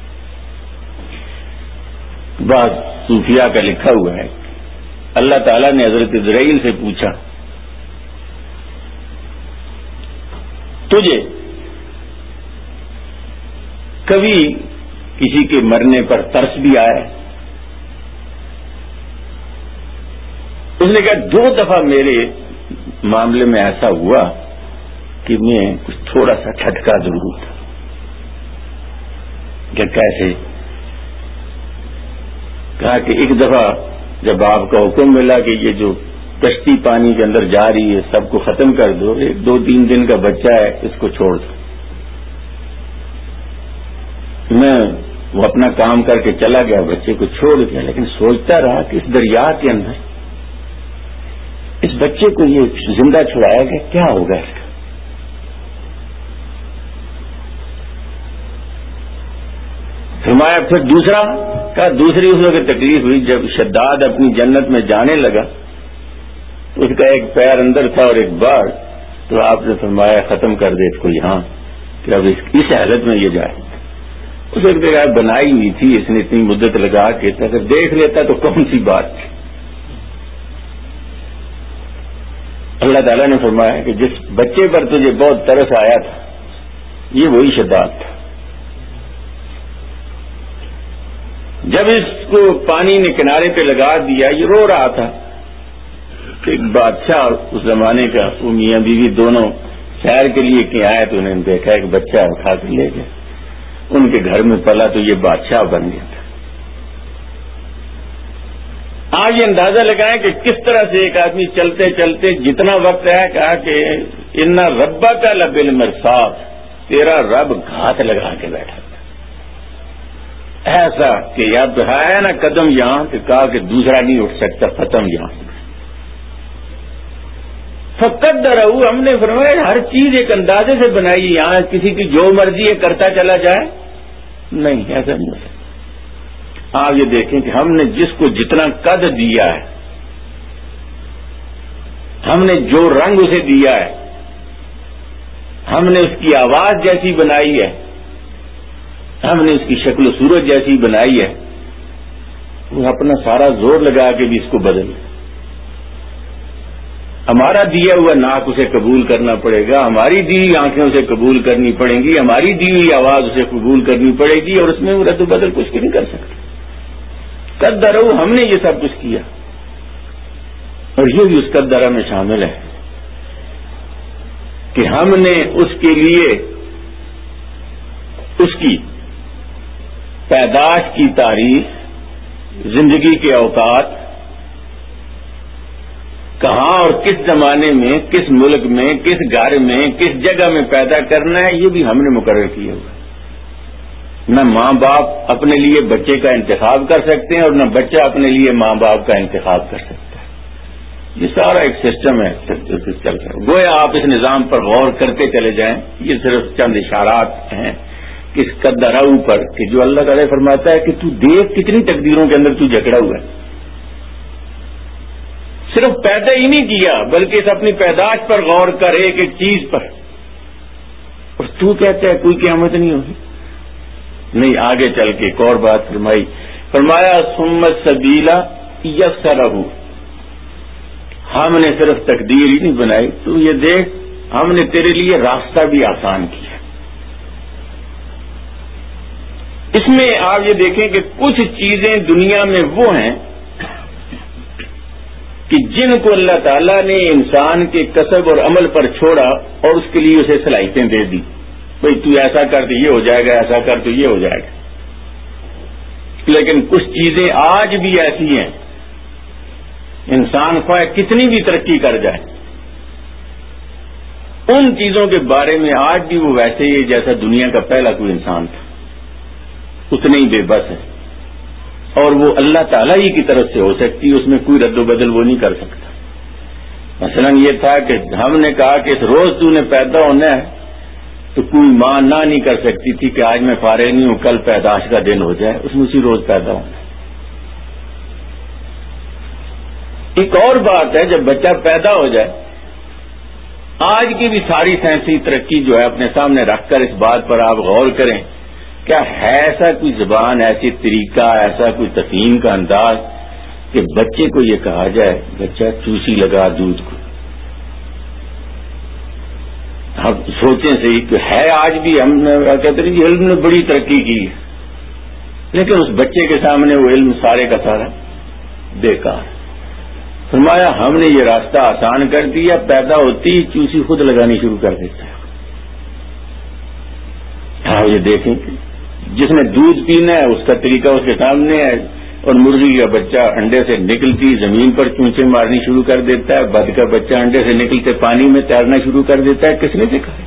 بعض صوفیاء کا لکھا ہوا ہے، اللہ تعالیٰ نے حضرت جبرائیل سے پوچھا تجھے کبھی کسی کے مرنے پر ترس بھی آیا؟ اس نے کہا دو دفعہ میرے معاملے میں ایسا ہوا کہ میں کچھ تھوڑا سا ٹھٹکا ضرور تھا. کہ کیسے؟ کہا کہ ایک دفعہ جب آپ کا حکم ملا کہ یہ جو کشتی پانی کے اندر جا رہی ہے سب کو ختم کر دو، ایک دو تین دن کا بچہ ہے اس کو چھوڑ دو، میں وہ اپنا کام کر کے چلا گیا، بچے کو چھوڑ دیا، لیکن سوچتا رہا کہ اس دریا کے اندر اس بچے کو یہ زندہ چھڑایا گیا، کیا ہوگا اس کا؟ فرمایا پھر دوسرا، کہا دوسری اس وقت تکلیف ہوئی جب شداد اپنی جنت میں جانے لگا، اس کا ایک پیر اندر تھا اور ایک باہر، تو آپ نے فرمایا ختم کر دے اس کو یہاں، کہ اب اس حالت میں یہ جائے. اس وقت بنائی ہوئی تھی اس نے اتنی مدت لگا کے، اگر دیکھ لیتا تو کون سی بات تھی. اللہ تعالیٰ نے فرمایا کہ جس بچے پر تجھے بہت ترس آیا تھا یہ وہی شداد تھا. جب اس کو پانی نے کنارے پہ لگا دیا، یہ رو رہا تھا ایک بادشاہ اس زمانے کا وہ میاں بیوی دونوں سیر کے لیے کہ آئے تو انہوں نے دیکھا ایک بچہ اٹھا کے لے گیا، ان کے گھر میں پلا تو یہ بادشاہ بن گیا تھا۔ آج یہ اندازہ لگائیں کہ کس طرح سے ایک آدمی چلتے چلتے جتنا وقت ہے کہا کہ ان ربا کا لبالمرصاد، تیرا رب گھات لگا کے بیٹھا تھا، ایسا کہ یاد دہایا نا قدم یہاں کہ کہا کہ دوسرا نہیں اٹھ سکتا، ختم یہاں۔ فقط درہو، ہم نے فرمایا ہر چیز ایک اندازے سے بنائی، یہاں کسی کی جو مرضی ہے کرتا چلا جائے، نہیں ایسا نہیں ہو سکتا۔ آپ یہ دیکھیں کہ ہم نے جس کو جتنا قد دیا ہے، ہم نے جو رنگ اسے دیا ہے، ہم نے اس کی آواز جیسی بنائی ہے، ہم نے اس کی شکل و صورت جیسی بنائی ہے، وہ اپنا سارا زور لگا کے بھی اس کو بدل۔ ہمارا دیا ہوا ناک اسے قبول کرنا پڑے گا، ہماری دی ہوئی آنکھیں اسے قبول کرنی پڑیں گی، ہماری دی ہوئی آواز اسے قبول کرنی پڑے گی، اور اس میں وہ رد و بدل کچھ بھی نہیں کر سکتے۔ قدرہ، ہم نے یہ سب کچھ کیا، اور یہ بھی اس قدرہ میں شامل ہے کہ ہم نے اس کے لیے اس کی پیدائش کی تاریخ، زندگی کے اوقات، کہاں اور کس زمانے میں، کس ملک میں، کس گھر میں، کس جگہ میں پیدا کرنا ہے، یہ بھی ہم نے مقرر کیا ہوا۔ نہ ماں باپ اپنے لیے بچے کا انتخاب کر سکتے ہیں، اور نہ بچہ اپنے لیے ماں باپ کا انتخاب کر سکتا ہے۔ یہ سارا ایک سسٹم ہے چل رہا ہے۔ گویا آپ اس نظام پر غور کرتے چلے جائیں، یہ صرف چند اشارات ہیں کس قدرہ پر کہ جو اللہ تعالیٰ فرماتا ہے کہ تو دیکھ کتنی تقدیروں کے اندر تو جکڑا ہوا ہے۔ صرف پیدا ہی نہیں کیا بلکہ اس اپنی پیدائش پر غور کر، ایک ایک چیز پر، اور تو کہتا ہے کوئی قیامت نہیں ہوگی۔ نہیں، آگے چل کے ایک اور بات فرمائی، فرمایا ثم السبیل یسرہ، ہم نے صرف تقدیر ہی نہیں بنائی، تو یہ دیکھ ہم نے تیرے لیے راستہ بھی آسان کیا۔ اس میں آپ یہ دیکھیں کہ کچھ چیزیں دنیا میں وہ ہیں کہ جن کو اللہ تعالیٰ نے انسان کے کسب اور عمل پر چھوڑا اور اس کے لیے اسے صلاحیتیں دے دی، بھئی تو ایسا کر تو یہ ہو جائے گا، ایسا کر تو یہ ہو جائے گا۔ لیکن کچھ چیزیں آج بھی ایسی ہیں، انسان خواہ کتنی بھی ترقی کر جائے، ان چیزوں کے بارے میں آج بھی وہ ویسے ہی جیسا دنیا کا پہلا کوئی انسان تھا، اتنے ہی بے بس ہے، اور وہ اللہ تعالیٰ ہی کی طرف سے ہو سکتی، اس میں کوئی رد و بدل وہ نہیں کر سکتا۔ مثلا یہ تھا کہ ہم نے کہا کہ اس روز تو نے پیدا ہونا ہے، تو کوئی ماں نہ نہیں کر سکتی تھی کہ آج میں فارغ نہیں ہوں، کل پیدائش کا دن ہو جائے، اس میں اسی روز پیدا ہونا ہے۔ ایک اور بات ہے جب بچہ پیدا ہو جائے، آج کی بھی ساری سائنسی ترقی جو ہے اپنے سامنے رکھ کر اس بات پر آپ غور کریں، کیا ہے ایسا کوئی زبان، ایسی طریقہ، ایسا کوئی تفہیم کا انداز کہ بچے کو یہ کہا جائے بچہ چوسی لگا دودھ کو؟ اب سوچیں صحیح کہ ہے آج بھی، ہم کہتے ہیں کہ علم نے بڑی ترقی کی ہے، لیکن اس بچے کے سامنے وہ علم سارے کا سارا بیکار۔ فرمایا ہم نے یہ راستہ آسان کر دیا، پیدا ہوتی ہی چوسی خود لگانی شروع کر دیتا ہے۔ آپ یہ دیکھیں کہ جس نے دودھ پینا ہے اس کا طریقہ اس کے سامنے ہے، اور مرغی کا بچہ انڈے سے نکلتی زمین پر چونچے مارنی شروع کر دیتا ہے، بد کا بچہ انڈے سے نکلتے پانی میں تیرنا شروع کر دیتا ہے۔ کس نے سکھایا؟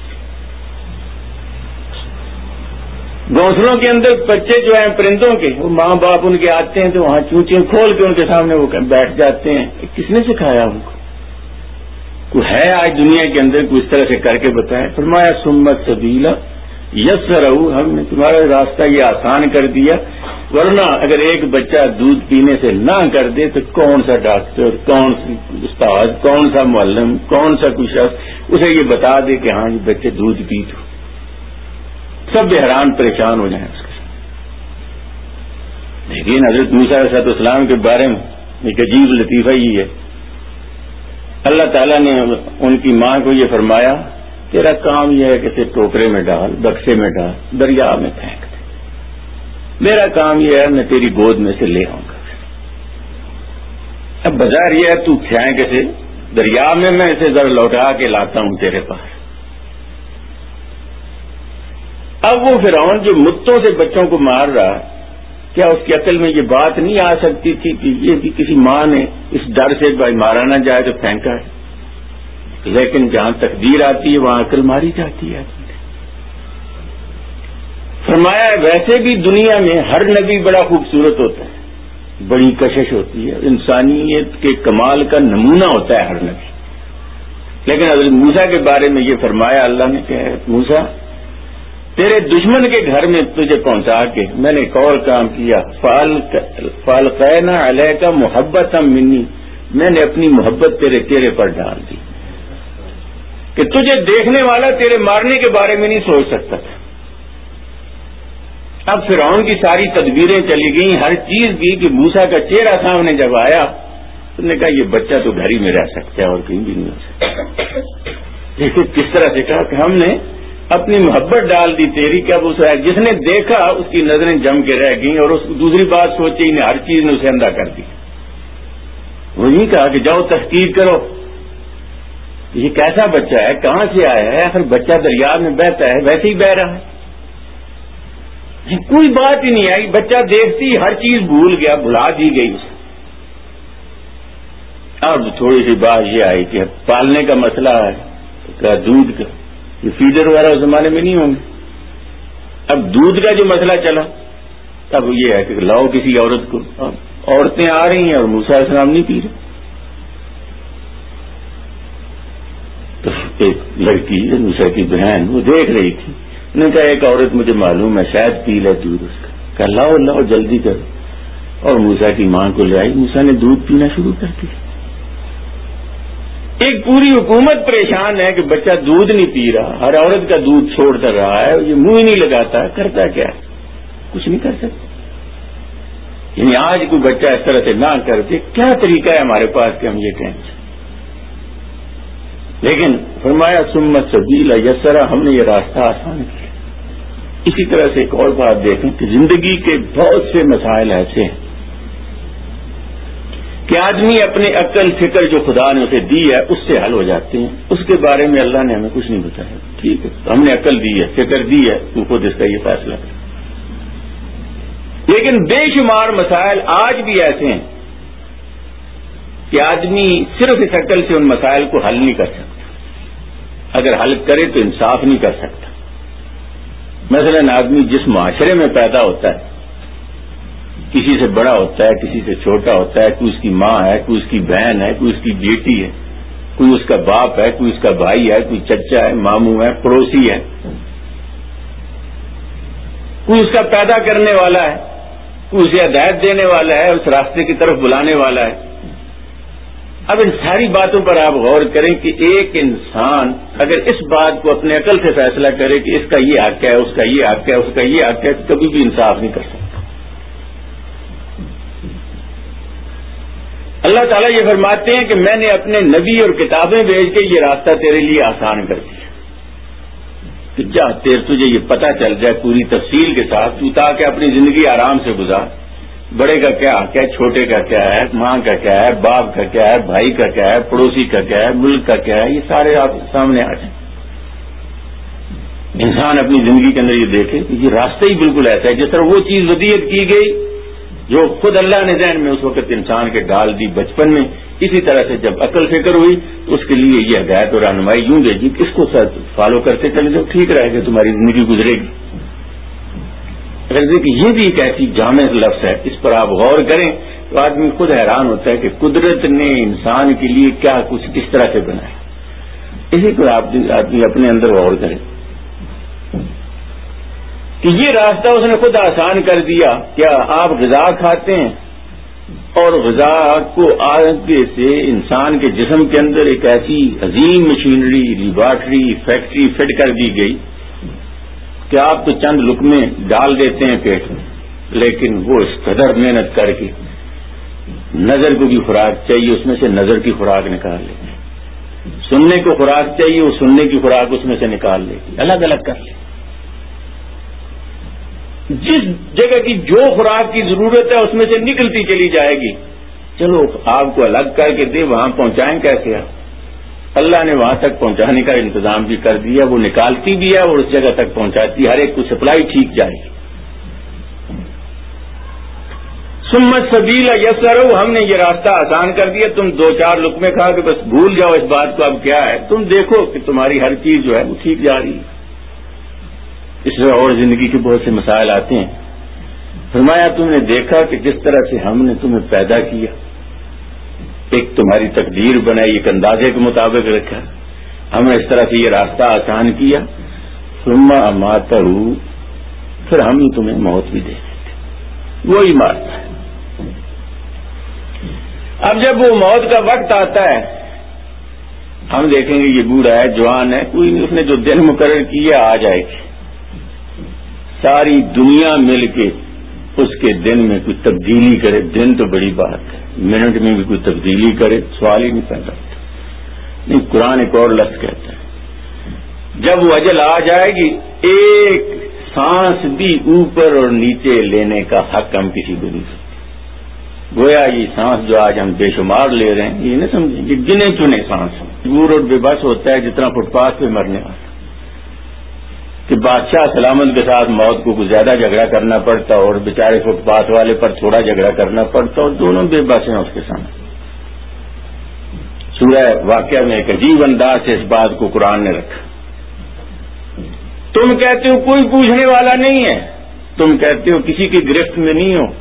گھونسلوں کے اندر بچے جو ہیں پرندوں کے، وہ ماں باپ ان کے آتے ہیں تو وہاں چونچے کھول کے ان کے سامنے وہ بیٹھ جاتے ہیں۔ کس نے سکھایا ان کو؟ کوئی ہے آج دنیا کے اندر کوئی اس طرح سے کر کے بتائے؟ فرمایا ثم السبیل یسرہ، ہم نے تمہارا راستہ یہ آسان کر دیا، ورنہ اگر ایک بچہ دودھ پینے سے نہ کر دے تو کون سا ڈاکٹر، کون سا استاد، کون سا معلم، کون سا کوئی شخص اسے یہ بتا دے کہ ہاں یہ بچے دودھ پی تو سب حیران پریشان ہو جائیں اس کے ساتھ۔ لیکن حضرت موسیٰ علیہ السلام کے بارے میں ایک عجیب لطیفہ یہ ہے، اللہ تعالیٰ نے ان کی ماں کو یہ فرمایا تیرا کام یہ ہے کہ اسے ٹوکرے میں ڈال، بکسے میں ڈال، دریا میں پھینک دے، میرا کام یہ ہے میں تیری گود میں سے لے آؤں گا۔ اب بظاہر یہ ہے تو پھینک سے دریا میں، میں اسے ذرا لوٹا کے لاتا ہوں تیرے پاس. اب وہ فرعون جو متوں سے بچوں کو مار رہا، کیا اس کی عقل میں یہ بات نہیں آ سکتی تھی کہ یہ بھی کسی ماں نے اس ڈر سے بھائی مارا نہ جائے تو پھینکا ہے؟ لیکن جہاں تقدیر آتی ہے وہاں عقل ماری جاتی ہے. فرمایا ویسے بھی دنیا میں ہر نبی بڑا خوبصورت ہوتا ہے، بڑی کشش ہوتی ہے، انسانیت کے کمال کا نمونہ ہوتا ہے ہر نبی. لیکن حضرت موسیٰ کے بارے میں یہ فرمایا اللہ نے کہ موسیٰ تیرے دشمن کے گھر میں تجھے پہنچا کے میں نے ایک اور کام کیا، فالقینا علیک محبتا منی، میں نے اپنی محبت تیرے چہرے پر ڈال دی کہ تجھے دیکھنے والا تیرے مارنے کے بارے میں نہیں سوچ سکتا تھا. اب فرعون کی ساری تدبیریں چلی گئیں ہر چیز کی کہ موسیٰ کا چہرہ سامنے جب آیا تو نے کہا یہ بچہ تو گھر ہی میں رہ سکتا ہے اور کہیں بھی نہیں ہو سکتا. لیکن کس طرح سے کہا کہ ہم نے اپنی محبت ڈال دی تیری، کیا وہ جس نے دیکھا اس کی نظریں جم کے رہ گئیں اور اس دوسری بات سوچی نے ہر چیز نے اسے اندھا کر دی. وہ نہیں کہا کہ جاؤ تحقیق کرو یہ کیسا بچہ ہے، کہاں سے آیا ہے، آخر بچہ دریا میں بہتا ہے ویسے ہی بہ رہا ہے. کوئی بات ہی نہیں آئی، بچہ دیکھتی ہر چیز بھول گیا، بھلا دی گئی اسے. اب تھوڑی سی بات یہ آئی کہ پالنے کا مسئلہ ہے، دودھ کا، یہ فیڈر وغیرہ اس زمانے میں نہیں ہوں گے. اب دودھ کا جو مسئلہ چلا اب یہ ہے کہ لاؤ کسی عورت کو. اب عورتیں آ رہی ہیں اور موسیٰ علیہ السلام نہیں پی رہے. تو ایک لڑکی موسیٰ کی بہن وہ دیکھ رہی تھی، انہوں نے کہا ایک عورت مجھے معلوم ہے شاید پی لے دودھ اس کا. کہا لاؤ لاؤ جلدی کرو. اور موسیٰ کی ماں کو لے آئی، موسیٰ نے دودھ پینا شروع کر دیا. ایک پوری حکومت پریشان ہے کہ بچہ دودھ نہیں پی رہا، ہر عورت کا دودھ چھوڑ کر رہا ہے، یہ منہ ہی نہیں لگاتا، کرتا کیا ہے؟ کچھ نہیں کر سکتا. یعنی آج کوئی بچہ اس طرح سے نہ کرتے کیا طریقہ ہے ہمارے پاس کہ ہم یہ کہیں؟ لیکن فرمایا سمت سبیل یسرا، ہم نے یہ راستہ آسان کیا. اسی طرح سے ایک اور بات دیکھیں کہ زندگی کے بہت سے مسائل ایسے ہیں کہ آدمی اپنے عقل فکر جو خدا نے اسے دی ہے اس سے حل ہو جاتے ہیں. اس کے بارے میں اللہ نے ہمیں کچھ نہیں بتایا. ٹھیک ہے ہم نے عقل دی ہے، فکر دی ہے، تو خود اس کا یہ فیصلہ کر. لیکن بے شمار مسائل آج بھی ایسے ہیں کہ آدمی صرف اس عقل سے ان مسائل کو حل نہیں کر سکتا. اگر حل کرے تو انصاف نہیں کر سکتا. مثلا آدمی جس معاشرے میں پیدا ہوتا ہے، کسی سے بڑا ہوتا ہے، کسی سے چھوٹا ہوتا ہے، کوئی اس کی ماں ہے، کوئی اس کی بہن ہے، کوئی اس کی بیٹی ہے، کوئی اس کا باپ ہے، کوئی اس کا بھائی ہے، کوئی چچا ہے، ماموں ہے، پڑوسی ہے، کوئی اس کا پیدا کرنے والا ہے، کوئی اسے ہدایت دینے والا ہے، اس راستے کی طرف بلانے والا ہے. اب ان ساری باتوں پر آپ غور کریں کہ ایک انسان اگر اس بات کو اپنے عقل سے فیصلہ کرے کہ اس کا یہ حق ہے، اس کا یہ حق ہے، اس کا یہ حق ہے، تو کبھی بھی انصاف نہیں کر سکتا. اللہ تعالیٰ یہ فرماتے ہیں کہ میں نے اپنے نبی اور کتابیں بھیج کے یہ راستہ تیرے لیے آسان کر دیا کہ جا تیر تجھے یہ پتہ چل جائے پوری تفصیل کے ساتھ، تو تاکہ اپنی زندگی آرام سے گزار. بڑے کا کیا حق ہے، چھوٹے کا کیا ہے، ماں کا کیا ہے، باپ کا کیا ہے، بھائی کا کیا ہے، پڑوسی کا کیا ہے، ملک کا کیا ہے، یہ سارے آپ سامنے آ جائیں. انسان اپنی زندگی کے اندر یہ دیکھے کہ یہ راستہ ہی بالکل ایسا ہے جس طرح وہ چیز ودیعت کی گئی جو خود اللہ نے ذہن میں اس وقت انسان کے ڈال دی بچپن میں. اسی طرح سے جب عقل فکر ہوئی تو اس کے لیے یہ ہدایت اور رہنمائی یوں دے گی کہ اس کو فالو کرتے چلے جاؤ، ٹھیک رہے گا، تمہاری زندگی گزرے گی. کہ یہ بھی ایک ایسی جامع لفظ ہے، اس پر آپ غور کریں تو آدمی خود حیران ہوتا ہے کہ قدرت نے انسان کے لیے کیا کچھ کس طرح سے بنایا. اسی پر آدمی اپنے اندر غور کرے کہ یہ راستہ اس نے خود آسان کر دیا. کیا آپ غذا کھاتے ہیں اور غذا کو آگے سے انسان کے جسم کے اندر ایک ایسی عظیم مشینری، لیبارٹری، فیکٹری فٹ کر دی گئی کہ آپ تو چند لقمے ڈال دیتے ہیں پیٹ میں، لیکن وہ اس قدر محنت کر کے نظر کو بھی خوراک چاہیے اس میں سے نظر کی خوراک نکال لیتے ہیں، سننے کو خوراک چاہیے وہ سننے کی خوراک اس میں سے نکال لیتی، الگ الگ کر لے. جس جگہ کی جو خوراک کی ضرورت ہے اس میں سے نکلتی چلی جائے گی. چلو آپ کو الگ کر کے دے، وہاں پہنچائیں کیسے آپ؟ اللہ نے وہاں تک پہنچانے کا انتظام بھی کر دیا، وہ نکالتی بھی ہے اور اس جگہ تک پہنچاتی ہے، ہر ایک کو سپلائی ٹھیک جائے گی۔ ثم السبیل یسرہ، ہم نے یہ راستہ آسان کر دیا۔ تم دو چار لقمے کھا کہ بس بھول جاؤ اس بات کو اب کیا ہے، تم دیکھو کہ تمہاری ہر چیز جو ہے وہ ٹھیک جا رہی ہے۔ اس سے اور زندگی کے بہت سے مسائل آتے ہیں۔ فرمایا تم نے دیکھا کہ جس طرح سے ہم نے تمہیں پیدا کیا، ایک تمہاری تقدیر بنائی، ایک اندازے کے مطابق رکھا، ہم نے اس طرح سے یہ راستہ آسان کیا۔ ثم اماتہ، پھر ہم ہی تمہیں موت بھی دے دیتے، وہی مارتا ہے۔ اب جب وہ موت کا وقت آتا ہے، ہم دیکھیں گے یہ بوڑھا ہے، جوان ہے، کوئی نہیں، اس نے جو دن مقرر کیا آ جائے گی۔ ساری دنیا مل کے اس کے دن میں کوئی تبدیلی کرے، دن تو بڑی بات ہے، منٹ میں بھی کوئی تبدیلی کرے، سوال ہی نہیں پیدا ہوتا۔ نہیں، قرآن ایک اور لفظ کہتا ہے جب وہ اجل آ جائے گی، ایک سانس بھی اوپر اور نیچے لینے کا حق ہم کسی کو نہیں سکتے۔ گویا یہ سانس جو آج ہم بے شمار لے رہے ہیں، یہ نہیں سمجھیں، یہ گنے چنے سانس دور اور بے بس ہوتا ہے، جتنا فٹ پاتھ پہ مرنے والا کہ بادشاہ سلامت کے ساتھ موت کو کچھ زیادہ جھگڑا کرنا پڑتا اور بیچارے فٹ پاتھ والے پر تھوڑا جھگڑا کرنا پڑتا، اور دونوں بے بس ہیں اس کے سامنے۔ سورہ واقعہ میں ایک عجیب انداز سے اس بات کو قرآن نے رکھا۔ تم کہتے ہو کوئی پوچھنے والا نہیں ہے، تم کہتے ہو کسی کی گرفت میں نہیں ہو،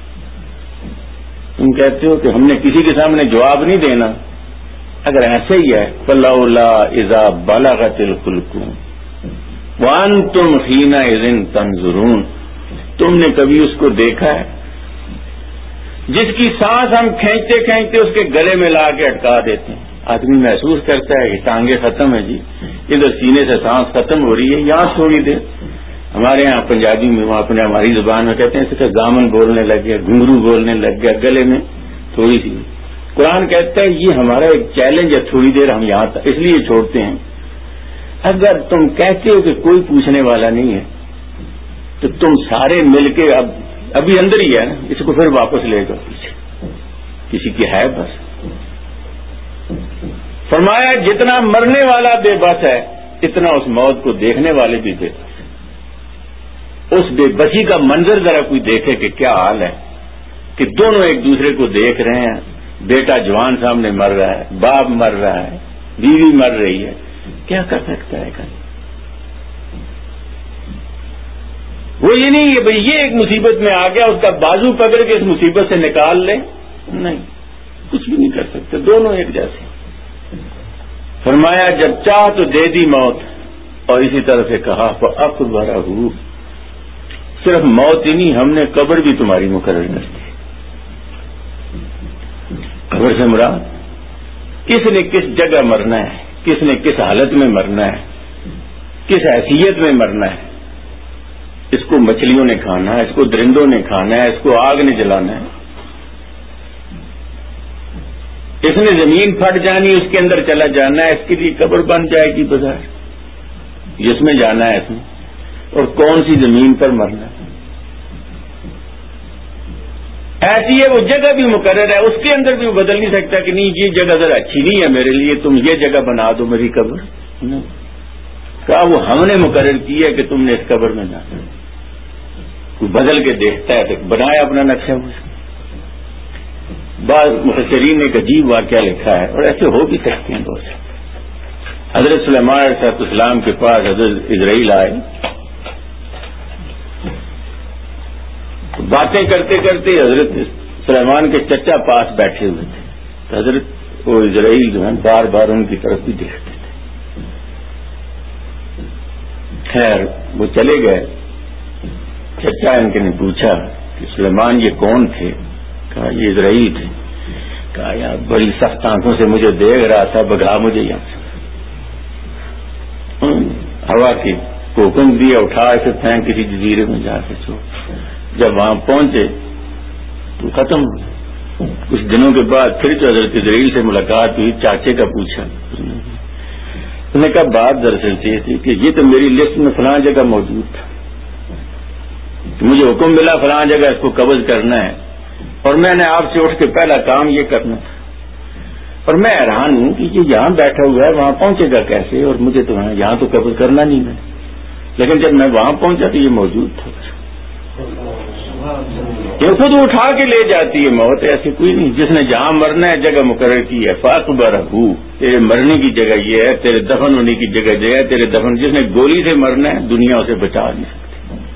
تم کہتے ہو کہ ہم نے کسی کے سامنے جواب نہیں دینا۔ اگر ایسا ہی ہے، فلولا اذا بلغت الحلقوم وانتم حینئذ تنظرون، تم نے کبھی اس کو دیکھا ہے جس کی سانس ہم کھینچتے کھینچتے اس کے گلے میں لا کے اٹکا دیتے ہیں؟ آدمی محسوس کرتا ہے کہ ٹانگیں ختم ہے جی، ادھر سینے سے سانس ختم ہو رہی ہے، یہاں تھوڑی دیر۔ ہمارے یہاں پنجابی میں وہاں اپنے ہماری زبان میں کہتے ہیں اس کا دامن بولنے لگ گیا، گھنگرو بولنے لگ گیا، گلے میں تھوڑی سی۔ قرآن کہتا ہے یہ ہمارا ایک چیلنج ہے، تھوڑی دیر ہم یہاں تک اس لیے چھوڑتے ہیں۔ اگر تم کہتے ہو کہ کوئی پوچھنے والا نہیں ہے تو تم سارے مل کے اب ابھی اندر ہی ہے نا، اس کو پھر واپس لے جاؤ پیچھے، کسی کی ہے بس۔ فرمایا جتنا مرنے والا بے بس ہے، اتنا اس موت کو دیکھنے والے بھی بے بس ہے۔ اس بے بسی کا منظر ذرا کوئی دیکھے کہ کیا حال ہے، کہ دونوں ایک دوسرے کو دیکھ رہے ہیں، بیٹا جوان سامنے مر رہا ہے، باپ مر رہا ہے، بیوی مر رہی ہے، کیا کر سکتا ہے کل؟ وہ یہ نہیں ہے بھئی یہ ایک مصیبت میں آ گیا، اس کا بازو پکڑ کے اس مصیبت سے نکال لے، نہیں، کچھ بھی نہیں کر سکتے، دونوں ایک جیسے۔ فرمایا جب چاہ تو دے دی موت، اور اسی طرح سے کہا فَأَقْبَرَهُ، صرف موت ہی نہیں، ہم نے قبر بھی تمہاری مقرر کر دی۔ قبر سے مراد کس نے کس جگہ مرنا ہے، کس نے کس حالت میں مرنا ہے، کس حیثیت میں مرنا ہے۔ اس کو مچھلیوں نے کھانا ہے، اس کو درندوں نے کھانا ہے، اس کو آگ نے جلانا ہے، اس نے زمین پھٹ جانی، اس کے اندر چلا جانا ہے، اس کے لیے قبر بن جائے گی بظاہر، جس میں جانا ہے اس میں، اور کون سی زمین پر مرنا ہے۔ ایسی ہے وہ جگہ بھی مقرر ہے، اس کے اندر بھی وہ بدل نہیں سکتا کہ نہیں یہ جگہ ذرا اچھی نہیں ہے میرے لیے، تم یہ جگہ بنا دو میری قبر۔ کہا وہ ہم نے مقرر کی ہے کہ تم نے اس قبر میں جانا۔ کوئی بدل کے دیکھتا ہے تو بنایا اپنا نقشہ۔ بعض مفسرین نے ایک عجیب واقعہ لکھا ہے، اور ایسے ہو بھی سکتے ہیں بہت سے۔ حضرت سلیمان علیہ السلام کے پاس حضرت اسرائیل آئے، باتیں کرتے کرتے حضرت سلیمان کے چچا پاس بیٹھے ہوئے تھے، تو حضرت وہ اسرائیل جو ہے بار بار ان کی طرف بھی دیکھتے تھے۔ خیر وہ چلے گئے، چچا ان کے نے پوچھا کہ سلیمان یہ کون تھے؟ کہا یہ اسرائیل تھے۔ کہا یار بڑی سخت آنکھوں سے مجھے دیکھ رہا تھا، بگا مجھے یہاں سے۔ ہوا کی کو حکم دیا اٹھا اسے پھینک کسی جزیرے میں جا کے چھوڑ۔ جب وہاں پہنچے تو ختم ہو۔ کچھ دنوں کے بعد پھر جو حضرت اسرائیل سے ملاقات ہوئی، چاچے کا پوچھا، اس نے کہا بات دراصل یہ تھی کہ یہ تو میری لسٹ میں فلاں جگہ موجود تھا، مجھے حکم ملا فلاں جگہ اس کو قبض کرنا ہے، اور میں نے آپ سے اٹھ کے پہلا کام یہ کرنا تھا، اور میں حیران ہوں کہ یہ یہاں بیٹھا ہوا ہے، وہاں پہنچے گا کیسے؟ اور مجھے تو یہاں تو قبض کرنا نہیں میں، لیکن جب میں وہاں پہنچا تو یہ موجود تھا۔ یہ خود اٹھا کے لے جاتی ہے موت، ایسے کوئی نہیں۔ جس نے جہاں مرنا ہے جگہ مقرر کی ہے، فاخبرہو، تیرے مرنے کی جگہ یہ ہے، تیرے دفن ہونے کی جگہ یہ ہے، تیرے دفن۔ جس نے گولی سے مرنا ہے دنیا اسے بچا نہیں سکتی،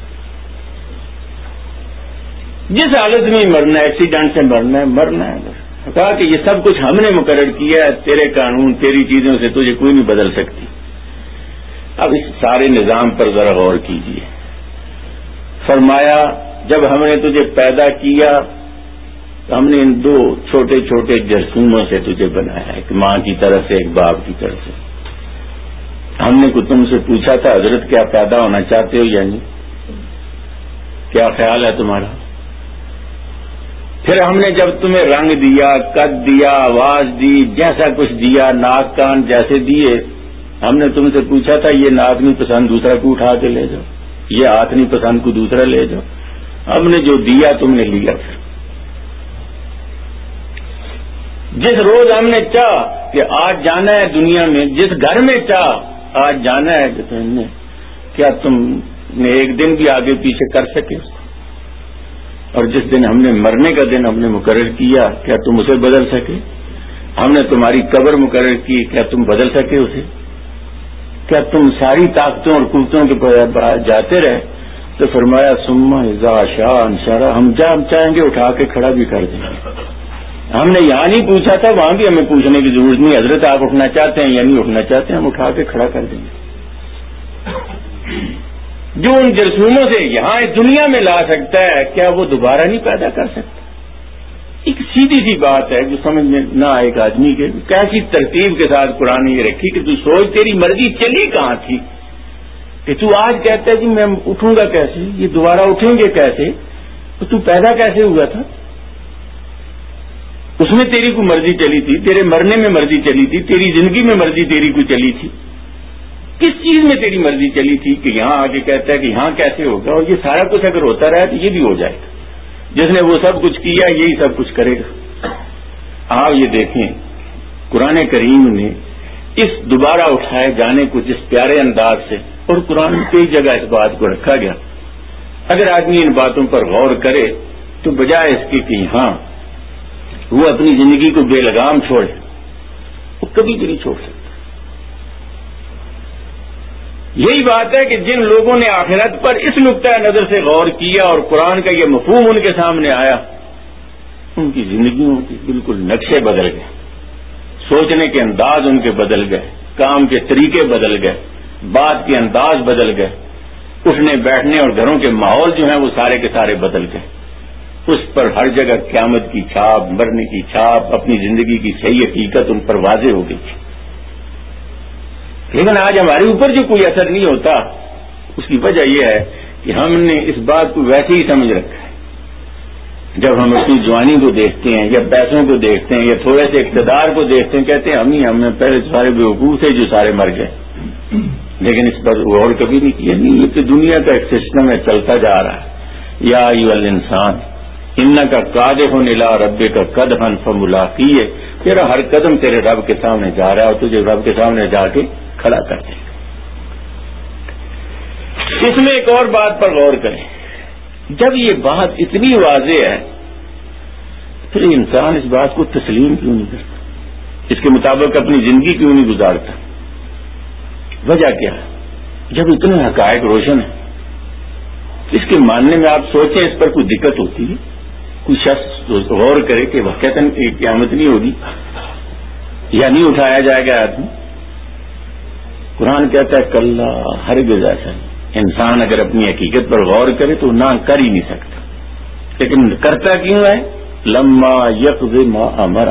جس حالت میں مرنا ہے، ایکسیڈنٹ سے مرنا ہے، مرنا ہے۔ کہا کہ یہ سب کچھ ہم نے مقرر کیا ہے، تیرے قانون تیری چیزوں سے تجھے کوئی نہیں بدل سکتی۔ اب اس سارے نظام پر ذرا غور کیجیے۔ فرمایا جب ہم نے تجھے پیدا کیا ہم نے ان دو چھوٹے چھوٹے جرثوموں سے تجھے بنایا، ایک ماں کی طرف سے ایک باپ کی طرف سے۔ ہم نے کو تم سے پوچھا تھا حضرت کیا پیدا ہونا چاہتے ہو یا نہیں، کیا خیال ہے تمہارا؟ پھر ہم نے جب تمہیں رنگ دیا، قد دیا، آواز دی، جیسا کچھ دیا، ناک کان جیسے دیے، ہم نے تم سے پوچھا تھا یہ ناک نہیں پسند دوسرا کو اٹھا کے لے جاؤ، یہ ہاتھ نہیں پسند کو دوسرا لے جاؤ۔ ہم نے جو دیا تم نے لیا۔ پھر جس روز ہم نے چاہ کہ آج جانا ہے دنیا میں، جس گھر میں چاہ آج جانا ہے کہ تم نے، کیا تم نے ایک دن بھی آگے پیچھے کر سکے؟ اور جس دن ہم نے مرنے کا دن ہم نے مقرر کیا کیا تم اسے بدل سکے؟ ہم نے تمہاری قبر مقرر کی، کیا تم بدل سکے اسے؟ کیا تم ساری طاقتوں اور قوتوں کے بعد جاتے رہے؟ تو فرمایا ثم اذا شاء انشرہ، ہم جہاں ہم چاہیں گے اٹھا کے کھڑا بھی کر دیں گے۔ ہم نے یہاں نہیں پوچھا تھا، وہاں بھی ہمیں پوچھنے کی ضرورت نہیں، حضرت آپ اٹھنا چاہتے ہیں یا نہیں اٹھنا چاہتے ہیں، ہم اٹھا کے کھڑا کر دیں گے۔ جو ان جرثوموں سے یہاں اس دنیا میں لا سکتا ہے کیا وہ دوبارہ نہیں پیدا کر سکتا؟ ایک سیدھی سی بات ہے جو سمجھ میں نہ آئے ایک آدمی کے، کیسی ترتیب کے ساتھ قرآن نے یہ رکھی کہ تو سوچ تیری مرضی چلی کہاں تھی کہ تو آج کہتا ہے جی میں اٹھوں گا کیسے، یہ دوبارہ اٹھیں گے کیسے، تو تو پیدا کیسے ہوا تھا؟ اس میں تیری کو مرضی چلی تھی، تیرے مرنے میں مرضی چلی تھی، تیری زندگی میں مرضی تیری کو چلی تھی، کس چیز میں تیری مرضی چلی تھی کہ یہاں آگے کہتا ہے کہ یہاں کیسے ہوگا؟ اور یہ سارا کچھ اگر ہوتا رہا تو یہ بھی ہو جائے گا، جس نے وہ سب کچھ کیا یہی سب کچھ کرے گا۔ آپ یہ دیکھیں قرآن کریم نے اس دوبارہ اٹھائے جانے کو جس پیارے انداز سے، اور قرآن میں کئی جگہ اس بات کو رکھا گیا، اگر آدمی ان باتوں پر غور کرے تو بجائے اس کے کہ ہاں وہ اپنی زندگی کو بے لگام چھوڑے، وہ کبھی بھی نہیں چھوڑ سکتا۔ یہی بات ہے کہ جن لوگوں نے آخرت پر اس نقطۂ نظر سے غور کیا اور قرآن کا یہ مفہوم ان کے سامنے آیا، ان کی زندگیوں کے بالکل نقشے بدل گئے، سوچنے کے انداز ان کے بدل گئے، کام کے طریقے بدل گئے، بات کے انداز بدل گئے، اٹھنے بیٹھنے اور گھروں کے ماحول جو ہیں وہ سارے کے سارے بدل گئے۔ اس پر ہر جگہ قیامت کی چھاپ، مرنے کی چھاپ، اپنی زندگی کی صحیح حقیقت ان پر واضح ہو گئی۔ لیکن آج ہمارے اوپر جو کوئی اثر نہیں ہوتا اس کی وجہ یہ ہے کہ ہم نے اس بات کو ویسے ہی سمجھ رکھا ہے۔ جب ہم اپنی جوانی کو دیکھتے ہیں یا پیسوں کو دیکھتے ہیں یا تھوڑے سے اقتدار کو دیکھتے ہیں، کہتے ہیں ہم ہی ہم نے پہلے سارے بیوقوف تھے جو سارے مر گئے، لیکن اس پر غور کبھی نہیں کیا۔ نہیں، یہ تو دنیا کا ایک سسٹم ہے، چلتا جا رہا ہے۔ یا ایھا الانسان انکا قادح الی ربک قدحا فملاقیہ، تیرا ہر قدم تیرے رب کے سامنے جا رہا ہے اور تجھے رب کے سامنے جا کے کھڑا کر دے گا۔ اس میں ایک اور بات پر غور کریں، جب یہ بات اتنی واضح ہے پھر انسان اس بات کو تسلیم کیوں نہیں کرتا، اس کے مطابق اپنی زندگی کیوں نہیں گزارتا؟ وجہ کیا ہے؟ جب اتنے حقائق روشن ہیں اس کے ماننے میں آپ سوچیں اس پر کوئی دقت ہوتی ہے؟ کوئی شخص غور کرے کہ واقعتاً قیامت نہیں ہوگی یا نہیں اٹھایا جائے گا آدمی؟ قرآن کہتا ہے کلا، ہرگز ایسا نہیں۔ انسان اگر اپنی حقیقت پر غور کرے تو نہ کر ہی نہیں سکتا، لیکن کرتا کیوں ہے؟ لما یقض ما امر،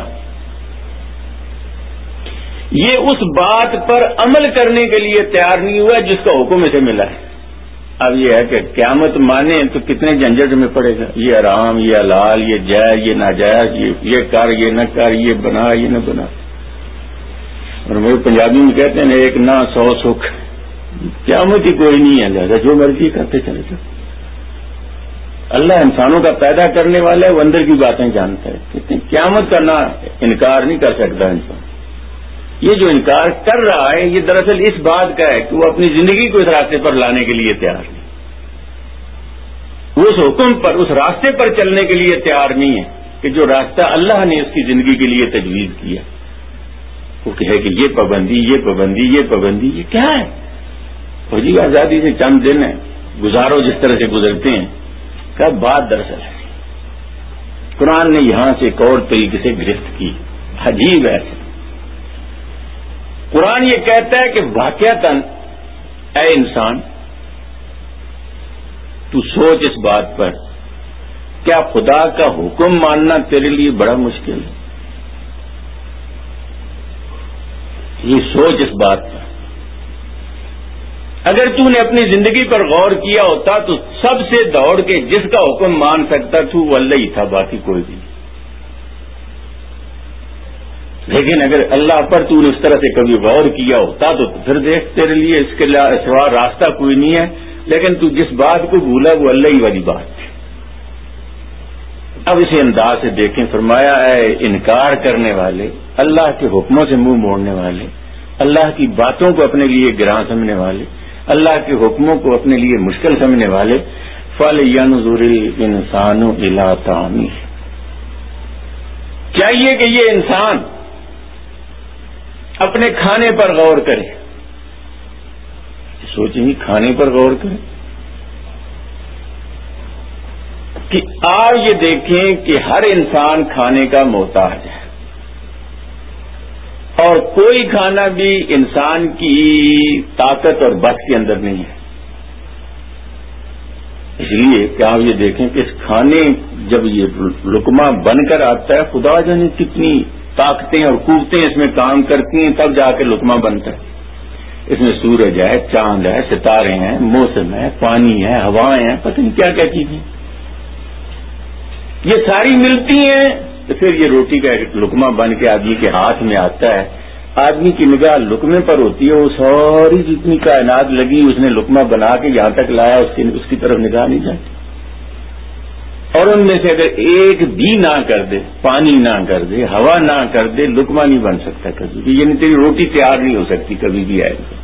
یہ اس بات پر عمل کرنے کے لیے تیار نہیں ہوا جس کا حکم اسے ملا ہے۔ اب یہ ہے کہ قیامت مانے تو کتنے جھنجھٹ میں پڑے گا، یہ حرام، یہ حلال، یہ جائز، یہ ناجائز، یہ کر، یہ نہ کر، یہ بنا، یہ نہ بنا۔ اور میرے پنجابی میں کہتے ہیں ایک نہ سو سکھ، قیامت ہی کوئی نہیں ہے، لہذا جو مرضی کرتے چلے جاؤ۔ اللہ انسانوں کا پیدا کرنے والا ہے، وہ اندر کی باتیں جانتا ہے. کہتے ہیں قیامت کا نہ انکار نہیں کر سکتا انسان. یہ جو انکار کر رہا ہے یہ دراصل اس بات کا ہے کہ وہ اپنی زندگی کو اس راستے پر لانے کے لیے تیار نہیں، وہ اس حکم پر، اس راستے پر چلنے کے لیے تیار نہیں ہے کہ جو راستہ اللہ نے اس کی زندگی کے لیے تجویز کیا. وہ کہے کہ یہ پابندی، یہ پابندی، یہ پابندی، یہ کیا ہے؟ اور جی آزادی سے چند دن ہے، گزارو جس طرح سے گزرتے ہیں. کیا بات دراصل ہے قرآن نے یہاں سے ایک اور طریقے سے گرفت کی. عجیب ہے. قرآن یہ کہتا ہے کہ واقعتاً اے انسان تو سوچ اس بات پر، کیا خدا کا حکم ماننا تیرے لیے بڑا مشکل ہے؟ یہ سوچ اس بات پر. اگر تو نے اپنی زندگی پر غور کیا ہوتا تو سب سے دوڑ کے جس کا حکم مان سکتا تو وہ اللہ ہی تھا، باقی کوئی بھی نہیں. لیکن اگر اللہ پر تو نے اس طرح سے کبھی غور کیا ہوتا تو پھر دیکھ تیرے لیے اس کے سوا راستہ کوئی نہیں ہے، لیکن تو جس بات کو بھولا وہ اللہ ہی والی بات تھی. اب اسے انداز سے دیکھیں. فرمایا اے انکار کرنے والے، اللہ کے حکموں سے منہ موڑنے والے، اللہ کی باتوں کو اپنے لیے گراں سمجھنے والے، اللہ کے حکموں کو اپنے لیے مشکل سمجھنے والے، فَلْيَنْظُرِ الْإِنسَانُ إِلَىٰ طَعَامِهِ، چاہیے کہ یہ انسان اپنے کھانے پر غور کرے. سوچیں گے کھانے پر غور کرے کہ آپ یہ دیکھیں کہ ہر انسان کھانے کا محتاج ہے، اور کوئی کھانا بھی انسان کی طاقت اور بس کے اندر نہیں ہے. اس لیے کہ آپ یہ دیکھیں کہ اس کھانے جب یہ لقمہ بن کر آتا ہے، خدا جانے کتنی طاقتیں اور قوتیں اس میں کام کرتی ہیں، تب جا کے لقمہ بنتا ہے. اس میں سورج ہے، چاند ہے، ستارے ہیں، موسم ہے، پانی ہے، ہوائیں ہیں، پتہ نہیں کیا کیا چیزیں یہ ساری ملتی ہیں تو پھر یہ روٹی کا ایک لقمہ بن کے آدمی کے ہاتھ میں آتا ہے. آدمی کی نگاہ لقمے پر ہوتی ہے، وہ ساری جتنی کائنات لگی اس نے لقمہ بنا کے یہاں تک لایا، اس کی اس کی طرف نگاہ نہیں جاتی. اور ان میں سے اگر ایک بھی نہ کر دے، پانی نہ کر دے، ہوا نہ کر دے، لقمہ نہیں بن سکتا کبھی بھی. یعنی تیری روٹی تیار نہیں ہو سکتی کبھی بھی. آئے گا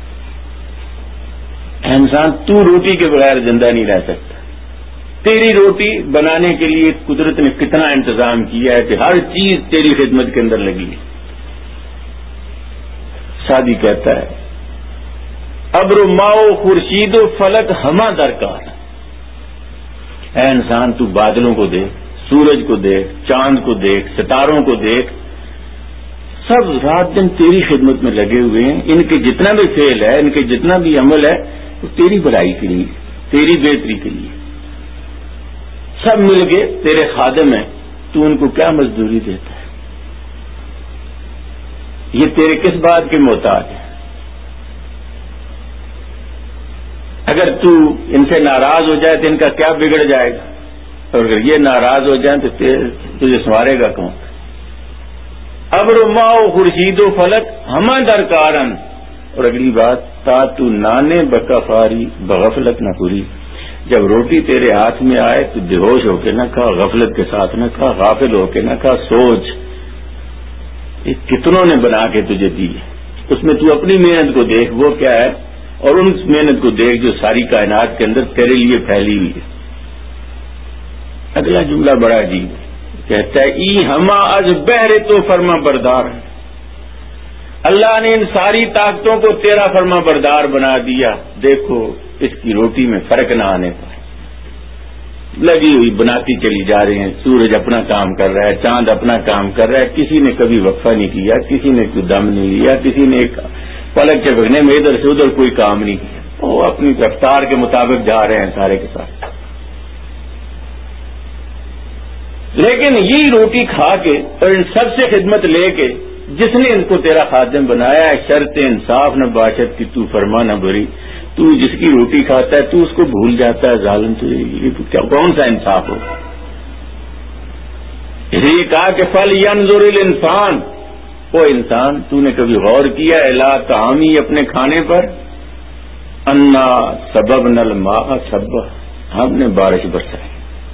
انسان تو روٹی کے بغیر زندہ نہیں رہ سکتا. تیری روٹی بنانے کے لیے قدرت نے کتنا انتظام کیا ہے کہ ہر چیز تیری خدمت کے اندر لگی ہے. شادی کہتا ہے ابر ماؤ خورشید و فلک ہما درکار. اے انسان تو بادلوں کو دیکھ، سورج کو دیکھ، چاند کو دیکھ، ستاروں کو دیکھ، سب رات دن تیری خدمت میں لگے ہوئے ہیں. ان کے جتنا بھی فعل ہے، ان کے جتنا بھی عمل ہے، وہ تیری بھلائی کے لیے، تیری بہتری کے لیے. سب مل کے تیرے خادم ہیں، تو ان کو کیا مزدوری دیتا ہے؟ یہ تیرے کس بات کے محتاج ہے؟ اگر تو ان سے ناراض ہو جائے تو ان کا کیا بگڑ جائے گا؟ اور اگر یہ ناراض ہو جائیں تو تجھے سنوارے گا کون؟ ابر ماؤ خورشید و فلک ہما درکارن. اور اگلی بات تا تو نانے بکفاری بغفلت نہ پوری. جب روٹی تیرے ہاتھ میں آئے تو بے ہوش ہو کے نہ کھا، غفلت کے ساتھ نہ کھا، غافل ہو کے نہ کھا. سوچ یہ کتنوں نے بنا کے تجھے دی، اس میں تو اپنی محنت کو دیکھ وہ کیا ہے، اور ان محنت کو دیکھ جو ساری کائنات کے اندر تیرے لیے پھیلی ہوئی ہے. اگلا جملہ بڑا عجیب ہے، کہتا ہے ای ہما از بہر تو فرما بردار. اللہ نے ان ساری طاقتوں کو تیرا فرما بردار بنا دیا. دیکھو اس کی روٹی میں فرق نہ آنے پر لگی ہوئی بناتی چلی جا رہی ہیں. سورج اپنا کام کر رہا ہے، چاند اپنا کام کر رہا ہے، کسی نے کبھی وقفہ نہیں کیا، کسی نے کوئی دم نہیں لیا، کسی نے ایک پلک چپکنے میں ادھر سے ادھر کوئی کام نہیں کیا. وہ اپنی رفتار کے مطابق جا رہے ہیں سارے کے ساتھ. لیکن یہی روٹی کھا کے اور ان سب سے خدمت لے کے جس نے ان کو تیرا خادم بنایا ہے، شرط انصاف نہ باشد کی تو فرما نہ بری. تو جس کی روٹی کھاتا ہے تو اس کو بھول جاتا ہے. ظالم تو یہ کیا کون سا انصاف ہو؟ اس لیے کہا کہ فل ینظر الانسان، وہ انسان تو نے کبھی غور کیا الا طعامی اپنے کھانے پر؟ انا سببنا الماء سبا، ہم نے بارش برسائی.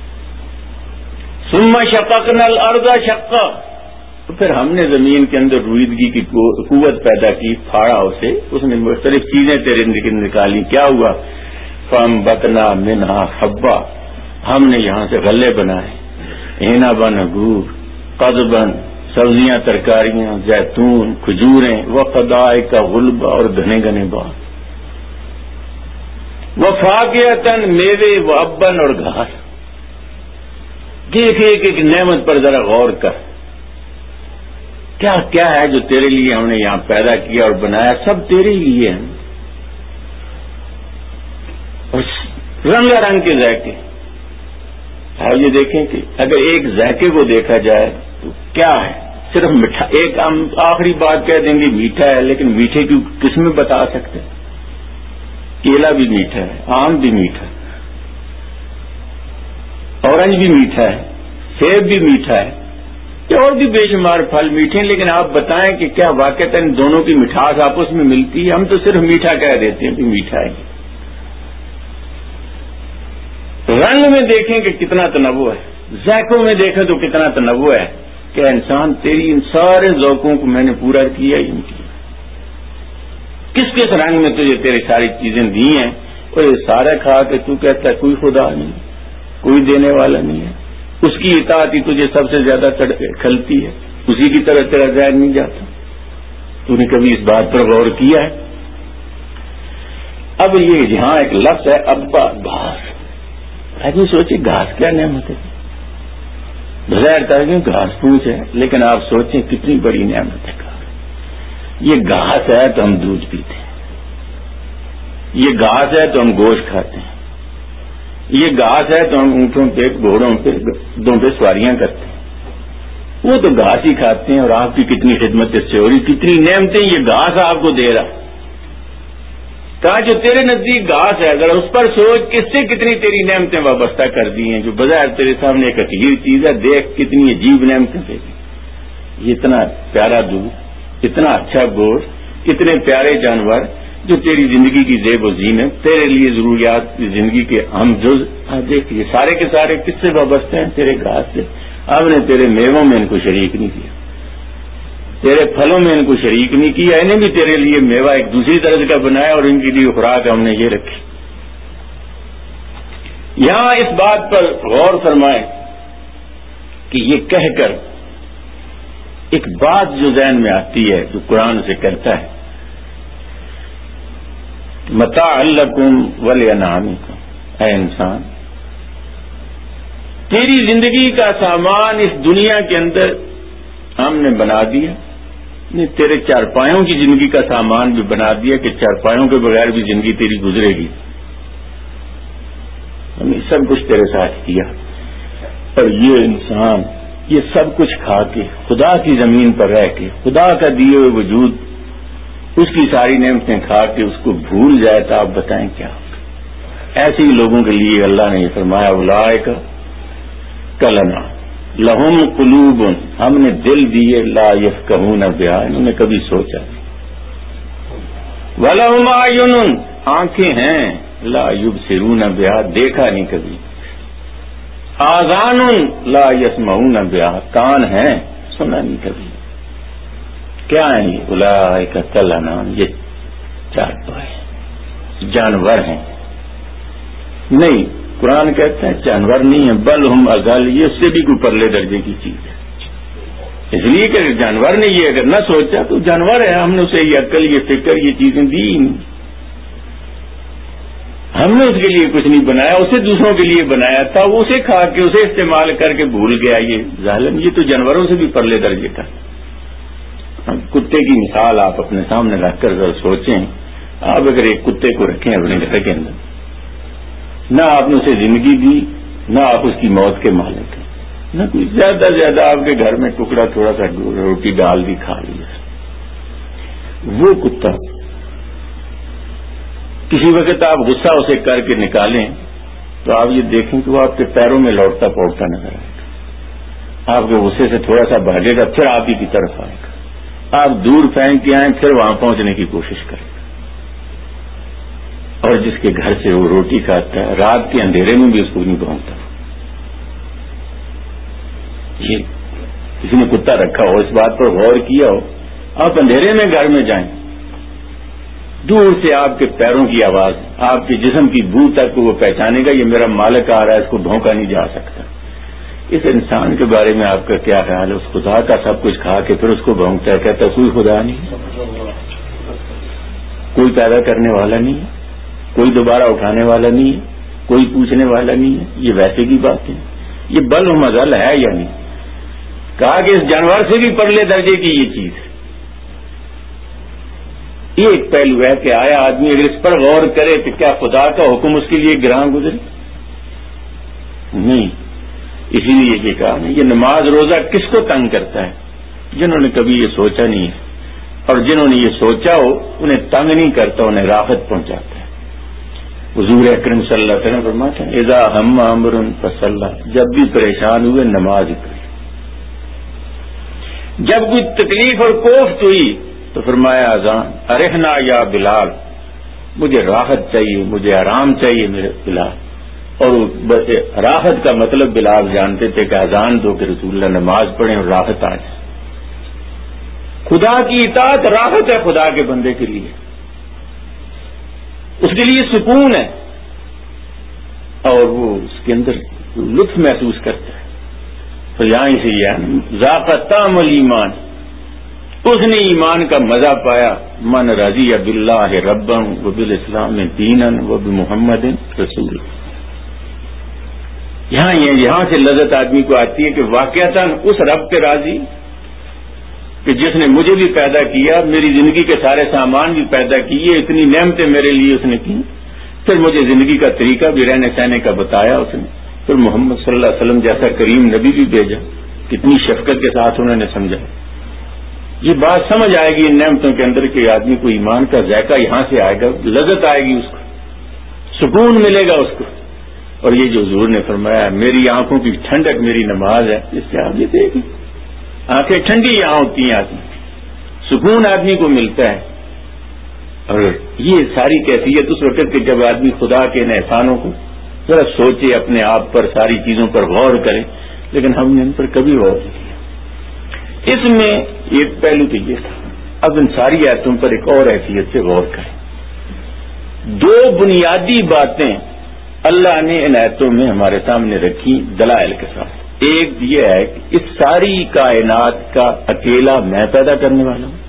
ثم شققنا الارض شقا، تو پھر ہم نے زمین کے اندر رویدگی کی قوت پیدا کی، پھاڑا اسے، اس نے مختلف چیزیں تیرے نکالی. کیا ہوا؟ فانبتنا منہا حبا، ہم نے یہاں سے غلے بنائے، عنبا انگور، قضبا سبزیاں ترکاریاں، زیتون، کھجوریں، وقضائق غلبا اور گھنے گھنے باغ، وفاکہۃ میوے، وابن اور گھاس. دیکھ ایک ایک نعمت پر ذرا غور کر، کیا کیا ہے جو تیرے لیے ہم نے یہاں پیدا کیا اور بنایا، سب تیرے لیے ہیں. اور رنگ رنگ کے ذائقے. آپ یہ دیکھیں کہ اگر ایک ذائقے کو دیکھا جائے تو کیا ہے، صرف میٹھا. ایک ہم آخری بات کہہ دیں گے میٹھا ہے، لیکن میٹھے کی قسمیں بتا سکتے ہیں. کیلا بھی میٹھا ہے، آم بھی میٹھا ہے، اورنج بھی میٹھا ہے، سیب بھی میٹھا ہے، اور بھی بے شمار پھل میٹھے ہیں. لیکن آپ بتائیں کہ کیا واقعتا ان دونوں کی مٹھاس آپس میں ملتی ہے؟ ہم تو صرف میٹھا کہہ دیتے ہیں کہ میٹھا ہے. رنگ میں دیکھیں کہ کتنا تنوع ہے، ذائقوں میں دیکھیں تو کتنا تنوع ہے. کہ انسان تیری ان سارے ذوقوں کو میں نے پورا کیا ہی نہیں کیا. کس کس رنگ میں تجھے تیری ساری چیزیں دی ہیں، اور یہ سارا کھا کے تو کہتا ہے کوئی خدا نہیں، کوئی دینے والا نہیں ہے. اس کی اطاعت ہی تجھے سب سے زیادہ کھلتی ہے، اسی کی طرح تیرا ذہن نہیں جاتا. تو نے کبھی اس بات پر غور کیا ہے؟ اب یہ یہاں ایک لفظ ہے ابا، گھاس. آدمی سوچے گھاس کیا نعمت ہے، بظاہر تاکہ گھاس پھوس ہے، لیکن آپ سوچیں کتنی بڑی نعمت ہے گھاس. یہ گھاس ہے تو ہم دودھ پیتے ہیں، یہ گھاس ہے تو ہم گوشت کھاتے ہیں، یہ گھاس ہے تو ہم اونٹوں پہ، گھوڑوں پہ، گدوں پہ سواریاں کرتے ہیں. وہ تو گھاس ہی کھاتے ہیں، اور آپ کی کتنی خدمت اس سے ہو رہی، کتنی نعمتیں یہ گھاس آپ کو دے رہا. کہا جو تیرے نزدیک گھاس ہے، اگر اس پر سوچ کس سے کتنی تیری نعمتیں وابستہ کر دی ہیں، جو بظاہر تیرے سامنے ایک حقیر چیز ہے، دیکھ کتنی عجیب نعمتیں دے دی. یہ اتنا پیارا دودھ، اتنا اچھا گوشت، اتنے پیارے جانور جو تیری زندگی کی زیب و زینت، تیرے لیے ضروریات کی زندگی کے اہم جز. دیکھ یہ سارے کے سارے کس سے وابستہ ہیں؟ تیرے گھاس سے. ہم نے تیرے میووں میں ان کو شریک نہیں کیا، تیرے پھلوں میں ان کو شریک نہیں کیا. انہیں بھی تیرے لیے میوہ ایک دوسری طرح کا بنایا، اور ان کے لیے خوراک ہم نے یہ رکھی. یہاں اس بات پر غور فرمائیں کہ یہ کہہ کر ایک بات جو ذہن میں آتی ہے، جو قرآن سے کہتا ہے متاع لکم ولانعامکم، اے انسان تیری زندگی کا سامان اس دنیا کے اندر ہم نے بنا دیا. نہیں، تیرے چارپایوں کی زندگی کا سامان بھی بنا دیا کہ چارپایوں کے بغیر بھی زندگی تیری گزرے گی. ہم نے سب کچھ تیرے ساتھ کیا، اور یہ انسان یہ سب کچھ کھا کے، خدا کی زمین پر رہ کے، خدا کا دیے ہوئے وجود، اس کی ساری نعمتیں کھا کے اس کو بھول جائے تو آپ بتائیں کیا. ایسے ہی لوگوں کے لیے اللہ نے یہ فرمایا اولئک کلنا لہم قلوب، ہم نے دل دیے لا یفقہون بہا، انہوں نے کبھی سوچا نہیں. ولہم اعین، آنکھیں ہیں لا یبصرون بہا، دیکھا نہیں کبھی. آذان لا یسمعون بہا، کان ہیں سنا نہیں کبھی. کیا ہیں یہ؟ اولئک کالانعام، یہ چار پائے جانور ہیں. نہیں، قرآن کہتا ہے جانور نہیں ہے، بل ہم اضل، یہ اس سے بھی کوئی پرلے درجے کی چیز ہے. اس لیے کہ جانور نے یہ اگر نہ سوچا تو جانور ہے، ہم نے اسے یہ عقل، یہ فکر، یہ چیزیں دی نہیں. ہم نے اس کے لیے کچھ نہیں بنایا، اسے دوسروں کے لیے بنایا تھا، وہ اسے کھا کے، اسے استعمال کر کے بھول گیا. یہ ظالم، یہ تو جانوروں سے بھی پرلے درجے کا. کتے کی مثال آپ اپنے سامنے رکھ کر ذرا سوچیں. آپ اگر ایک کتے کو رکھیں اپنے گھر کے اندر، نہ آپ نے اسے زندگی دی، نہ آپ اس کی موت کے مالک ہیں، نہ کوئی زیادہ زیادہ آپ کے گھر میں ٹکڑا تھوڑا سا روٹی ڈال دی، کھا لیا. وہ کتا کسی وقت آپ غصہ اسے کر کے نکالیں تو آپ یہ دیکھیں کہ وہ آپ کے پیروں میں لوٹتا پوٹتا نظر آئے گا. آپ کے غصے سے تھوڑا سا بھاگے گا، پھر آپ ہی کی طرف آئے گا. آپ دور پھینک کے آئیں، پھر وہاں پہنچنے کی کوشش کریں گا. اور اور جس کے گھر سے وہ روٹی کھاتا ہے رات کے اندھیرے میں بھی اس کو نہیں بھونکتا. یہ کسی نے کتا رکھا ہو اس بات پر غور کیا ہو, آپ اندھیرے میں گھر میں جائیں, دور سے آپ کے پیروں کی آواز, آپ کے جسم کی بو تک وہ پہچانے گا یہ میرا مالک آ رہا ہے, اس کو بھونکا نہیں جا سکتا. اس انسان کے بارے میں آپ کا کیا خیال ہے؟ اس خدا کا سب کچھ کھا کے پھر اس کو بھونکتا ہے, کہتا ہے کوئی خدا نہیں, کوئی پیدا کرنے والا نہیں ہے, کوئی دوبارہ اٹھانے والا نہیں ہے, کوئی پوچھنے والا نہیں ہے. یہ ویسے کی بات ہے, یہ بل و مزل ہے یا نہیں؟ کہا کہ اس جانور سے بھی پرلے درجے کی یہ چیز ہے. یہ ایک پہلو ہے کہ آیا آدمی اگر اس پر غور کرے کہ کیا خدا کا حکم اس کے لیے گراں گزرے؟ نہیں. اسی لیے یہ کہا نہیں, یہ نماز روزہ کس کو تنگ کرتا ہے؟ جنہوں نے کبھی یہ سوچا نہیں ہے, اور جنہوں نے یہ سوچا ہو انہیں تنگ نہیں کرتا, انہیں راحت پہنچاتا ہے. حضور اکرم صلی اللہ علیہ وسلم فرماتے ہیں اذا ہم امر فصلی, جب بھی پریشان ہوئے نماز پڑھی. جب کوئی تکلیف اور کوفت ہوئی تو فرمایا اذان, ارحنا یا بلال, مجھے راحت چاہیے, مجھے آرام چاہیے میرے بلال. اور راحت کا مطلب بلال جانتے تھے کہ اذان دو کہ رسول اللہ نماز پڑھیں اور راحت آ جائے. خدا کی اطاعت راحت ہے خدا کے بندے کے لیے, اس کے لیے سکون ہے, اور وہ اس کے اندر لطف محسوس کرتا ہے. تو یہاں سے یہ ذاقت طعم الایمان, اس نے ایمان کا مزہ پایا. من رضی باللہ ربا وبالاسلام دینا وبمحمد رسول. یہاں یہ یہاں سے لذت آدمی کو آتی ہے کہ واقعتاً اس رب پہ راضی کہ جس نے مجھے بھی پیدا کیا, میری زندگی کے سارے سامان بھی پیدا کیے, اتنی نعمتیں میرے لیے اس نے کی, پھر مجھے زندگی کا طریقہ بھی رہنے سہنے کا بتایا اس نے, پھر محمد صلی اللہ علیہ وسلم جیسا کریم نبی بھی بھیجا, کتنی شفقت کے ساتھ انہوں نے سمجھا. یہ بات سمجھ آئے گی ان نعمتوں کے اندر کہ آدمی کو ایمان کا ذائقہ یہاں سے آئے گا, لذت آئے گی, اس کو سکون ملے گا اس کو. اور یہ جو حضور نے فرمایا میری آنکھوں کی ٹھنڈک میری نماز ہے, اس سے آپ یہ دیکھیں آنکھیں ٹھنڈی یہاں ہوتی ہیں, آدمی سکون آدمی کو ملتا ہے. اور یہ ساری کیفیت اس وقت کہ جب آدمی خدا کے ان احسانوں کو ذرا سوچے, اپنے آپ پر ساری چیزوں پر غور کرے, لیکن ہم نے ان پر کبھی غور نہیں کیا. اس میں ایک پہلو تو یہ تھا. اب ان ساری آیتوں پر ایک اور حیثیت سے غور کریں. دو بنیادی باتیں اللہ نے ان آیتوں میں ہمارے سامنے رکھی دلائل کے ساتھ. ایک یہ ہے کہ اس ساری کائنات کا اکیلا میں پیدا کرنے والا ہوں,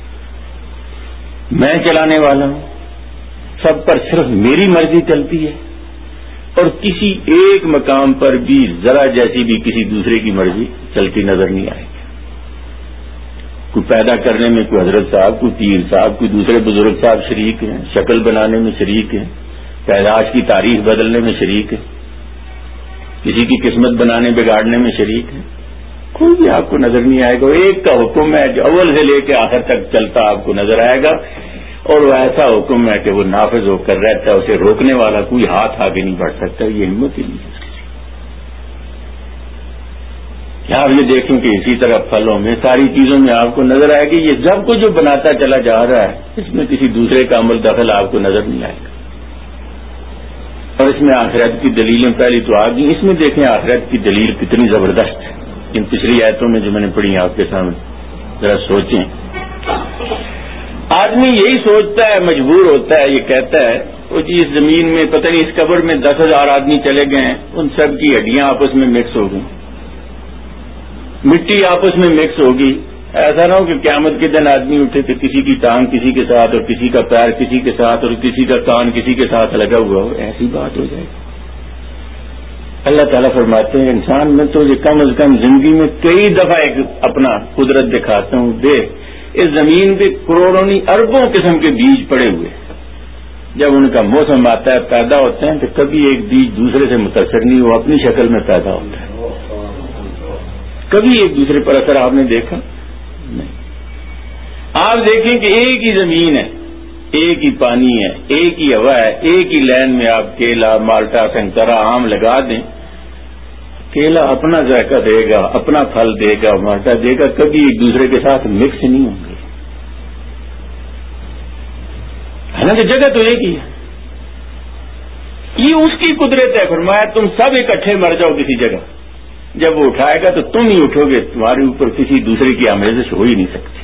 میں چلانے والا ہوں, سب پر صرف میری مرضی چلتی ہے, اور کسی ایک مقام پر بھی ذرا جیسی بھی کسی دوسرے کی مرضی چلتی نظر نہیں آئے گی. کوئی پیدا کرنے میں کوئی حضرت صاحب, کوئی پیر صاحب, کوئی دوسرے بزرگ صاحب شریک ہیں, شکل بنانے میں شریک ہیں, پیدائش کی تاریخ بدلنے میں شریک ہے, کسی کی قسمت بنانے بگاڑنے میں شریک ہے. کوئی بھی آپ کو نظر نہیں آئے گا. ایک کا حکم ہے جو اول سے لے کے آخر تک چلتا آپ کو نظر آئے گا, اور وہ ایسا حکم ہے کہ وہ نافذ ہو کر رہتا ہے, اسے روکنے والا کوئی ہاتھ آگے نہیں بڑھ سکتا. یہ ہمت ہی نہیں ہے. آپ یہ دیکھیں کہ اسی طرح پھلوں میں ساری چیزوں میں آپ کو نظر آئے گی یہ سب کچھ جو بناتا چلا جا رہا ہے, اس میں کسی دوسرے کا عمل دخل آپ کو نظر نہیں آئے گا. اور اس میں آخرت کی دلیلیں پہلی تو آ گئی. اس میں دیکھیں آخرت کی دلیل کتنی زبردست ہے. ان پچھلی آیتوں میں جو میں نے پڑھی آپ کے سامنے ذرا سوچیں. آدمی یہی سوچتا ہے, مجبور ہوتا ہے, یہ کہتا ہے وہ جی اس زمین میں پتہ نہیں اس قبر میں دس ہزار آدمی چلے گئے ہیں, ان سب کی ہڈیاں آپس میں مکس ہو گئی, مٹی آپس میں مکس ہوگی. ایسا نہ ہو کہ قیامت کے دن آدمی اٹھے کہ کسی کی ٹانگ کسی کے ساتھ, اور کسی کا پیر کسی کے ساتھ, اور کسی کا کان کسی کے ساتھ لگا ہوا ہو. ایسی بات ہو جائے گی. اللہ تعالیٰ فرماتے ہیں انسان میں تو یہ کم از کم زندگی میں کئی دفعہ ایک اپنا قدرت دکھاتا ہوں. دیکھ اس زمین پہ کروڑوں نہیں اربوں قسم کے بیج پڑے ہوئے, جب ان کا موسم آتا ہے پیدا ہوتے ہیں تو کبھی ایک بیج دوسرے سے متاثر نہیں, وہ اپنی شکل میں پیدا ہوتا ہے. کبھی ایک دوسرے پر اثر آپ نے دیکھا نہیں. آپ دیکھیں کہ ایک ہی زمین ہے, ایک ہی پانی ہے, ایک ہی ہوا ہے, ایک ہی لین میں آپ کیلا, مالٹا, سنگترا, آم لگا دیں, کیلا اپنا ذائقہ دے گا, اپنا پھل دے گا, مالٹا دے گا, کبھی ایک دوسرے کے ساتھ مکس نہیں ہوں گے. حالانکہ جگہ تو ایک ہی ہے, یہ اس کی قدرت ہے. فرمایا تم سب اکٹھے مر جاؤ کسی جگہ, جب وہ اٹھائے گا تو تم ہی اٹھو گے, تمہارے اوپر کسی دوسرے کی آمیزش ہو ہی نہیں سکتی.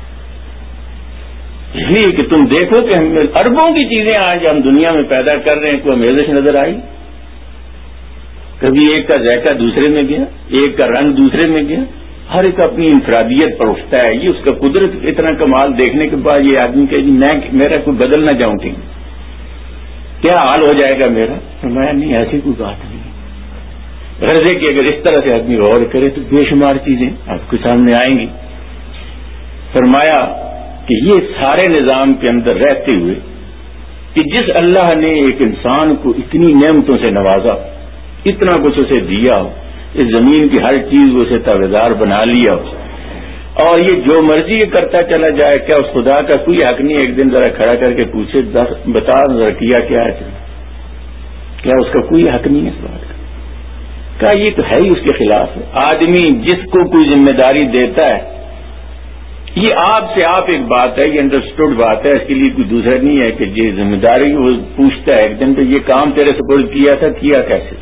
اس لیے کہ تم دیکھو کہ ہم اربوں کی چیزیں آج ہم دنیا میں پیدا کر رہے ہیں, کوئی آمیزش نظر آئی؟ کبھی ایک کا ذائقہ دوسرے میں گیا, ایک کا رنگ دوسرے میں گیا, ہر ایک اپنی انفرادیت پر اٹھتا ہے. یہ اس کا قدرت اتنا کمال دیکھنے کے بعد یہ آدمی کہ میں میرا کوئی بدل نہ جاؤں کہ کیا حال ہو جائے گا میرا. میں نہیں, ایسی کوئی بات نہیں. غرضے کہ اگر اس طرح سے آدمی غور کرے تو بے شمار چیزیں آپ کے سامنے آئیں گی. فرمایا کہ یہ سارے نظام کے اندر رہتے ہوئے کہ جس اللہ نے ایک انسان کو اتنی نعمتوں سے نوازا, اتنا کچھ اسے دیا ہو, اس زمین کی ہر چیز کو اسے تابعدار بنا لیا ہو, اور یہ جو مرضی کرتا چلا جائے, کیا اس خدا کا کوئی حق نہیں ایک دن ذرا کھڑا کر کے پوچھے بتا ذرا کیا کیا ہے, کیا اس کا کوئی حق نہیں ہے اس بات کا؟ کہا یہ تو ہے ہی اس کے خلاف ہے. آدمی جس کو کوئی ذمہ داری دیتا ہے, یہ آپ سے آپ ایک بات ہے, یہ انڈرسٹوڈ بات ہے, اس کے لیے کوئی دوسرا نہیں ہے کہ یہ ذمہ داری وہ پوچھتا ہے ایک دن تو یہ کام تیرے سپورٹ کیا تھا, کیا کیسے؟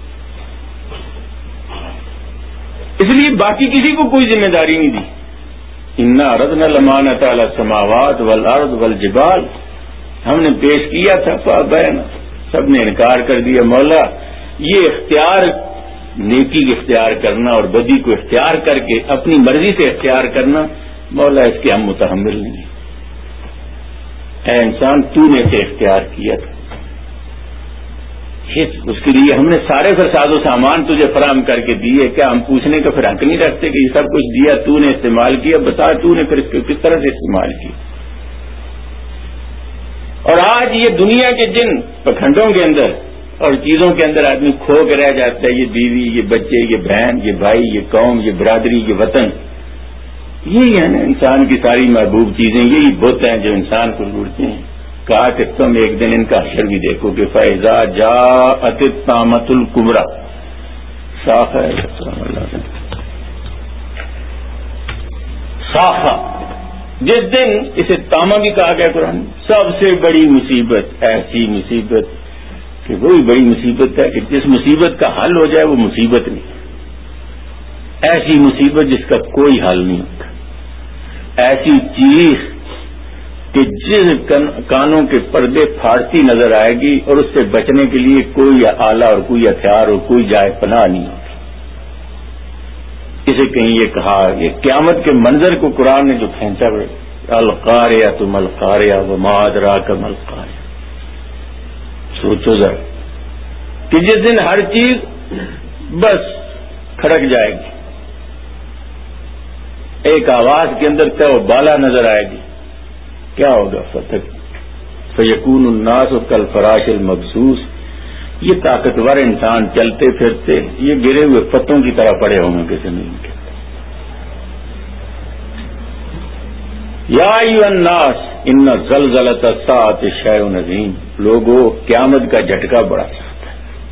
اس لیے باقی کسی کو کوئی ذمہ داری نہیں دی. انا عرضنا الامانۃ علی السماوات والارض والجبال, ہم نے پیش کیا تھا فابین, سب نے انکار کر دیا. مولا یہ اختیار, نیکی کو اختیار کرنا اور بدی کو اختیار کر کے اپنی مرضی سے اختیار کرنا, مولا اس کے ہم متحمل نہیں ہیں. اے انسان تو نے اسے اختیار کیا تھا, اس کے لیے ہم نے سارے پھر ساز و سامان تجھے فراہم کر کے دیے, کیا ہم پوچھنے کا پھر حق نہیں رکھتے کہ یہ سب کچھ دیا تو نے استعمال کیا, بتا تو نے پھر اس کو کس طرح سے استعمال کیا. اور آج یہ دنیا کے جن پکھنڈوں کے اندر اور چیزوں کے اندر آدمی کھو کے رہ جاتا ہے, یہ بیوی, یہ بچے, یہ بہن, یہ بھائی, یہ قوم, یہ برادری, یہ وطن, یہی ہے نا انسان کی ساری محبوب چیزیں, یہی بت ہیں جو انسان کو لوٹتے ہیں. کہا کہ تم ایک دن ان کا حشر بھی دیکھو کہ فیضا جاءت الطامۃ الکبریٰ, صاف ہے صافہ, جس دن اسے تامہ بھی کہا گیا قرآن, سب سے بڑی مصیبت, ایسی مصیبت کہ وہی بڑی مصیبت ہے کہ جس مصیبت کا حل ہو جائے وہ مصیبت نہیں, ایسی مصیبت جس کا کوئی حل نہیں ہوتا, ایسی چیز کہ جس کانوں کے پردے پھاڑتی نظر آئے گی اور اس سے بچنے کے لیے کوئی آلہ اور کوئی ہتھیار اور کوئی جائے پناہ نہیں ہوگی. اسے کہیں یہ کہا, یہ قیامت کے منظر کو قرآن نے جو کھینچا ہوئے, القاریہ تم القاریہ وما ادراک ما القاریہ, سوچو ذرا کہ جس دن ہر چیز بس کھڑک جائے گی, ایک آواز کے اندر کیا وہ بالا نظر آئے گی, کیا ہوگا؟ فتح فیکون الناس کالفراش المبثوث, یہ طاقتور انسان چلتے پھرتے یہ گرے ہوئے پتوں کی طرح پڑے ہوں گے زمین کے. یا ایھا الناس ان زلزلۃ الساعۃ شیء عظیم, لوگوں قیامت کا جھٹکا بڑا سخت ہے.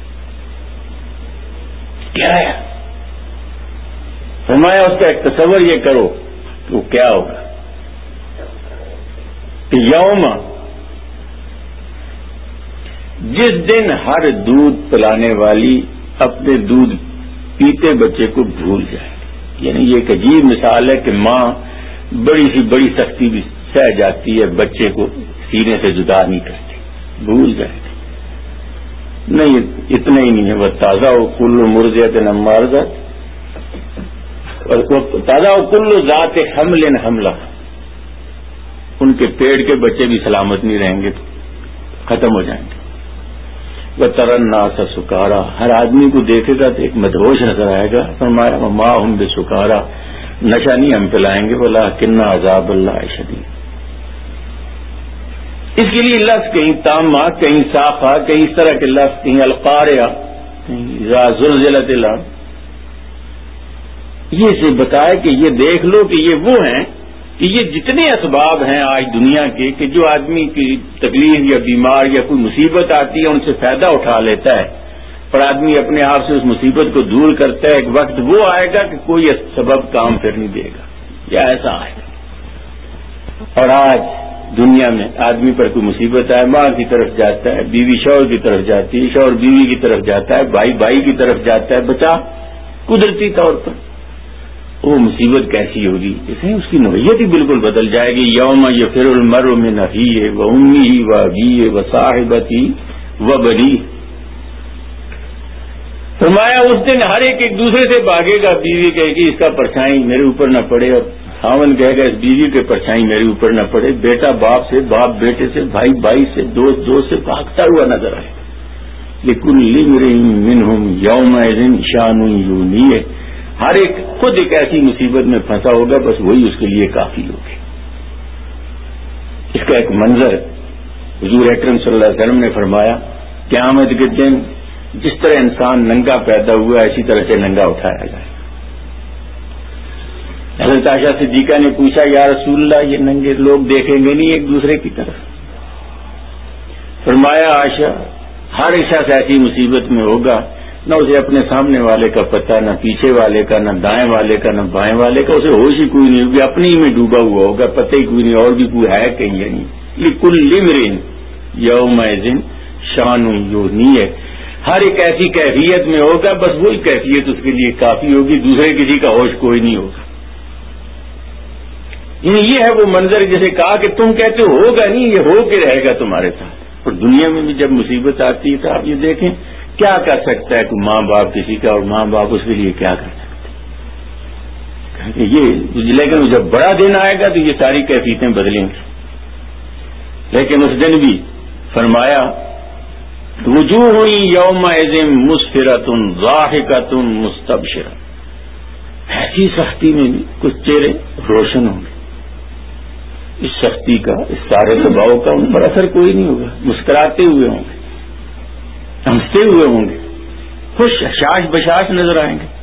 کیا ہے؟ فرمایا اس کا ایک تصور یہ کرو کہ وہ کیا ہوگا کہ یوم, جس دن ہر دودھ پلانے والی اپنے دودھ پیتے بچے کو بھول جائے. یعنی یہ ایک عجیب مثال ہے کہ ماں بڑی سی بڑی سختی بھی سہ جاتی ہے, بچے کو سینے سے جدا نہیں کرتی, بھول جائے گی. نہیں اتنا ہی نہیں ہے, وہ تازہ ہو کلو مرضیت نمارزت, تازہ ہو کلو ذات حمل حملہ, ان کے پیڑ کے بچے بھی سلامت نہیں رہیں گے, ختم ہو جائیں گے. وہ ترنا سا سکارا, ہر آدمی کو دیکھے گا تو ایک مدہوش نظر آئے گا. فرمایا ماں ہم بے سکارا, نشہ نہیں ہم پلائیں گے, بولا کنا عذاب اللہ شدید. اس کے لیے لفظ کہیں تامہ, کہیں صافہ, کہیں اس طرح کے لفظ, کہیں القاریہ, کہیں اذا زلزلت الارض, یہ سے بتایا کہ یہ دیکھ لو کہ یہ وہ ہیں کہ یہ جتنے اسباب ہیں آج دنیا کے کہ جو آدمی کی تکلیف یا بیمار یا کوئی مصیبت آتی ہے ان سے فائدہ اٹھا لیتا ہے, اور آدمی اپنے آپ سے اس مصیبت کو دور کرتا ہے. ایک وقت وہ آئے گا کہ کوئی سبب کام پھر نہیں دے گا, یا ایسا آئے گا. اور آج دنیا میں آدمی پر کوئی مصیبت آئے ماں کی طرف جاتا ہے، بیوی شوہر کی طرف جاتی ہے، شوہر بیوی کی طرف جاتا ہے، بھائی بھائی کی طرف جاتا ہے، بچا قدرتی طور پر وہ مصیبت کیسی ہوگی، اسے اس کی نوعیت ہی بالکل بدل جائے گی. یوم یفر المرء من اخیہ و امہ و ابیہ و صاحبتہ و بنیہ. فرمایا اس دن ہر ایک ایک دوسرے سے بھاگے گا. بیوی کہے گی اس کا پرچھائی میرے اوپر نہ پڑے، اور خاوند کہے گا اس بیوی کے پرچھائی میرے اوپر نہ پڑے. بیٹا باپ سے، باپ بیٹے سے، بھائی بھائی سے، دوست دوست سے بھاگتا ہوا نظر آئے. لکل امرئ منہم یومئذ شأن یغنیہ. ہر ایک خود ایک ایسی مصیبت میں پھنسا ہوگا، بس وہی اس کے لیے کافی ہوگی. اس کا ایک منظر حضور اکرم صلی اللہ علیہ وسلم نے فرمایا قیامت کے دن جس طرح انسان ننگا پیدا ہوا اسی طرح سے ننگا اٹھایا جائے. حضرت عائشہ صدیقہ نے پوچھا یا رسول اللہ یہ ننگے لوگ دیکھیں گے نہیں ایک دوسرے کی طرف؟ فرمایا عائشہ ہر شخص ایسی مصیبت میں ہوگا نہ اسے اپنے سامنے والے کا پتہ، نہ پیچھے والے کا، نہ دائیں والے کا، نہ بائیں والے کا، اسے ہوش ہی کوئی نہیں ہوگی، اپنے ہی میں ڈوبا ہوا ہوگا، پتہ ہی کوئی نہیں اور بھی کوئی ہے کہیں یا نہیں. لکل امرئ یومئذ شأن یغنیہ. ہر ایک ایسی کیفیت میں ہوگا، بس وہی کیفیت اس کے لیے کافی ہوگی، دوسرے کسی کا ہوش کوئی نہیں ہوگا. یہ ہے وہ منظر جسے کہا کہ تم کہتے ہو ہوگا نہیں، یہ ہو کے رہے گا تمہارے ساتھ. اور دنیا میں بھی جب مصیبت آتی ہے تو آپ یہ دیکھیں کیا کر سکتا ہے کوئی ماں باپ کسی کا، اور ماں باپ اس کے لیے کیا کر سکتے ہیں یہ. لیکن جب بڑا دن آئے گا تو یہ ساری کیفیتیں بدلیں گی. لیکن اس دن بھی فرمایا وجوہ یومئذ مسفرۃ ضاحکۃ مستبشرۃ. ایسی سختی میں بھی کچھ چہرے روشن ہوں گے. اس سختی کا، اس سارے دباؤ کا ان پر اثر کوئی نہیں ہوگا. مسکراتے ہوئے ہوں گے، ہنستے ہوئے ہوں گے، خوش شاش بشاش نظر آئیں گے.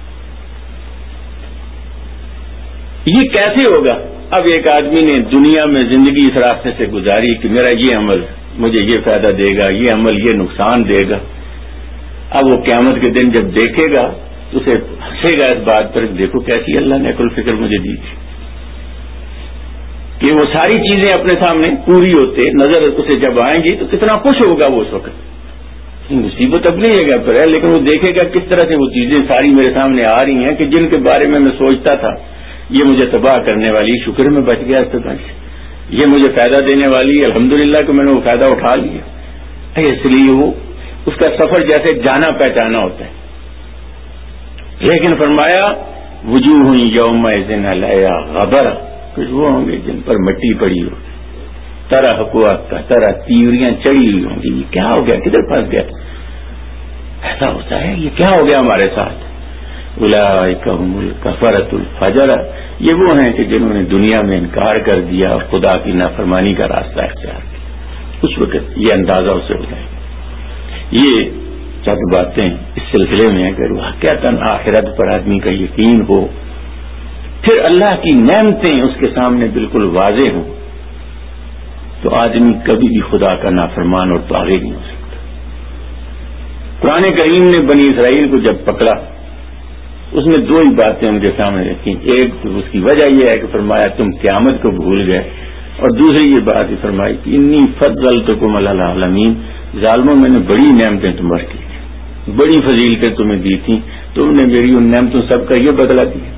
یہ کیسے ہوگا؟ اب ایک آدمی نے دنیا میں زندگی اس راستے سے گزاری کہ میرا یہ عمل مجھے یہ فائدہ دے گا، یہ عمل یہ نقصان دے گا. اب وہ قیامت کے دن جب دیکھے گا تو اسے ہنسے گا اس بات پر دیکھو کیسی اللہ نے عقل فکر مجھے دی تھی کہ وہ ساری چیزیں اپنے سامنے پوری ہوتے نظر اسے جب آئیں گی تو کتنا خوش ہوگا وہ اس وقت. مصیبت اپنی جگہ پر ہے لیکن وہ دیکھے گا کس طرح سے وہ چیزیں ساری میرے سامنے آ رہی ہیں کہ جن کے بارے میں میں سوچتا تھا یہ مجھے تباہ کرنے والی، شکر میں بچ گیا اس طرح سے، یہ مجھے فائدہ دینے والی، الحمدللہ کہ میں نے وہ فائدہ اٹھا لیا. اس لیے وہ اس کا سفر جیسے جانا پہچانا ہوتا ہے. لیکن فرمایا وجوہ یومئذ علیہا غبرہ. کچھ وہ ہوں گے جن پر مٹی پڑی ہو، طرح کو کا طرح تیوریاں چڑھی ہوئی ہوں گی. یہ کیا ہو گیا، کدھر پھنس گیا؟ ایسا ہوتا ہے، یہ کیا ہو گیا ہمارے ساتھ؟ اولئک هم الکفرۃ الفجرہ. یہ وہ ہیں کہ جنہوں نے دنیا میں انکار کر دیا اور خدا کی نافرمانی کا راستہ اختیار کیا. اس وقت یہ اندازہ اسے ہو جائے. یہ چند باتیں اس سلسلے میں اگر واقعتاً آخرت پر آدمی کا یقین ہو، پھر اللہ کی نعمتیں اس کے سامنے بالکل واضح ہوں، تو آدمی کبھی بھی خدا کا نافرمان اور طاغی نہیں ہو سکتا. قرآن کریم نے بنی اسرائیل کو جب پکڑا اس میں دو ہی باتیں ان کے سامنے رکھی. ایک تو اس کی وجہ یہ ہے کہ فرمایا تم قیامت کو بھول گئے، اور دوسری یہ بات یہ فرمائی کہ انی فضلتکم علی العالمین. ظالموں میں نے بڑی نعمتیں تم پر کی تھیں، بڑی فضیلتیں تمہیں دی تھیں، تم نے میری ان نعمتوں سب کا یہ بدلہ دیا.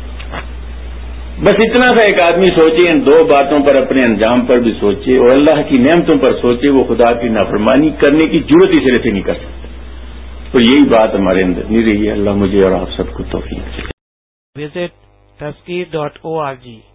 بس اتنا سا ایک آدمی سوچے، ان دو باتوں پر اپنے انجام پر بھی سوچے اور اللہ کی نعمتوں پر سوچے، وہ خدا کی نافرمانی کرنے کی جرت ہی سرے سے نہیں کر سکتا. تو یہی بات ہمارے اندر نہیں رہی ہے. اللہ مجھے اور آپ سب کو توفیق دے. Visit Tazkeer dot O R جی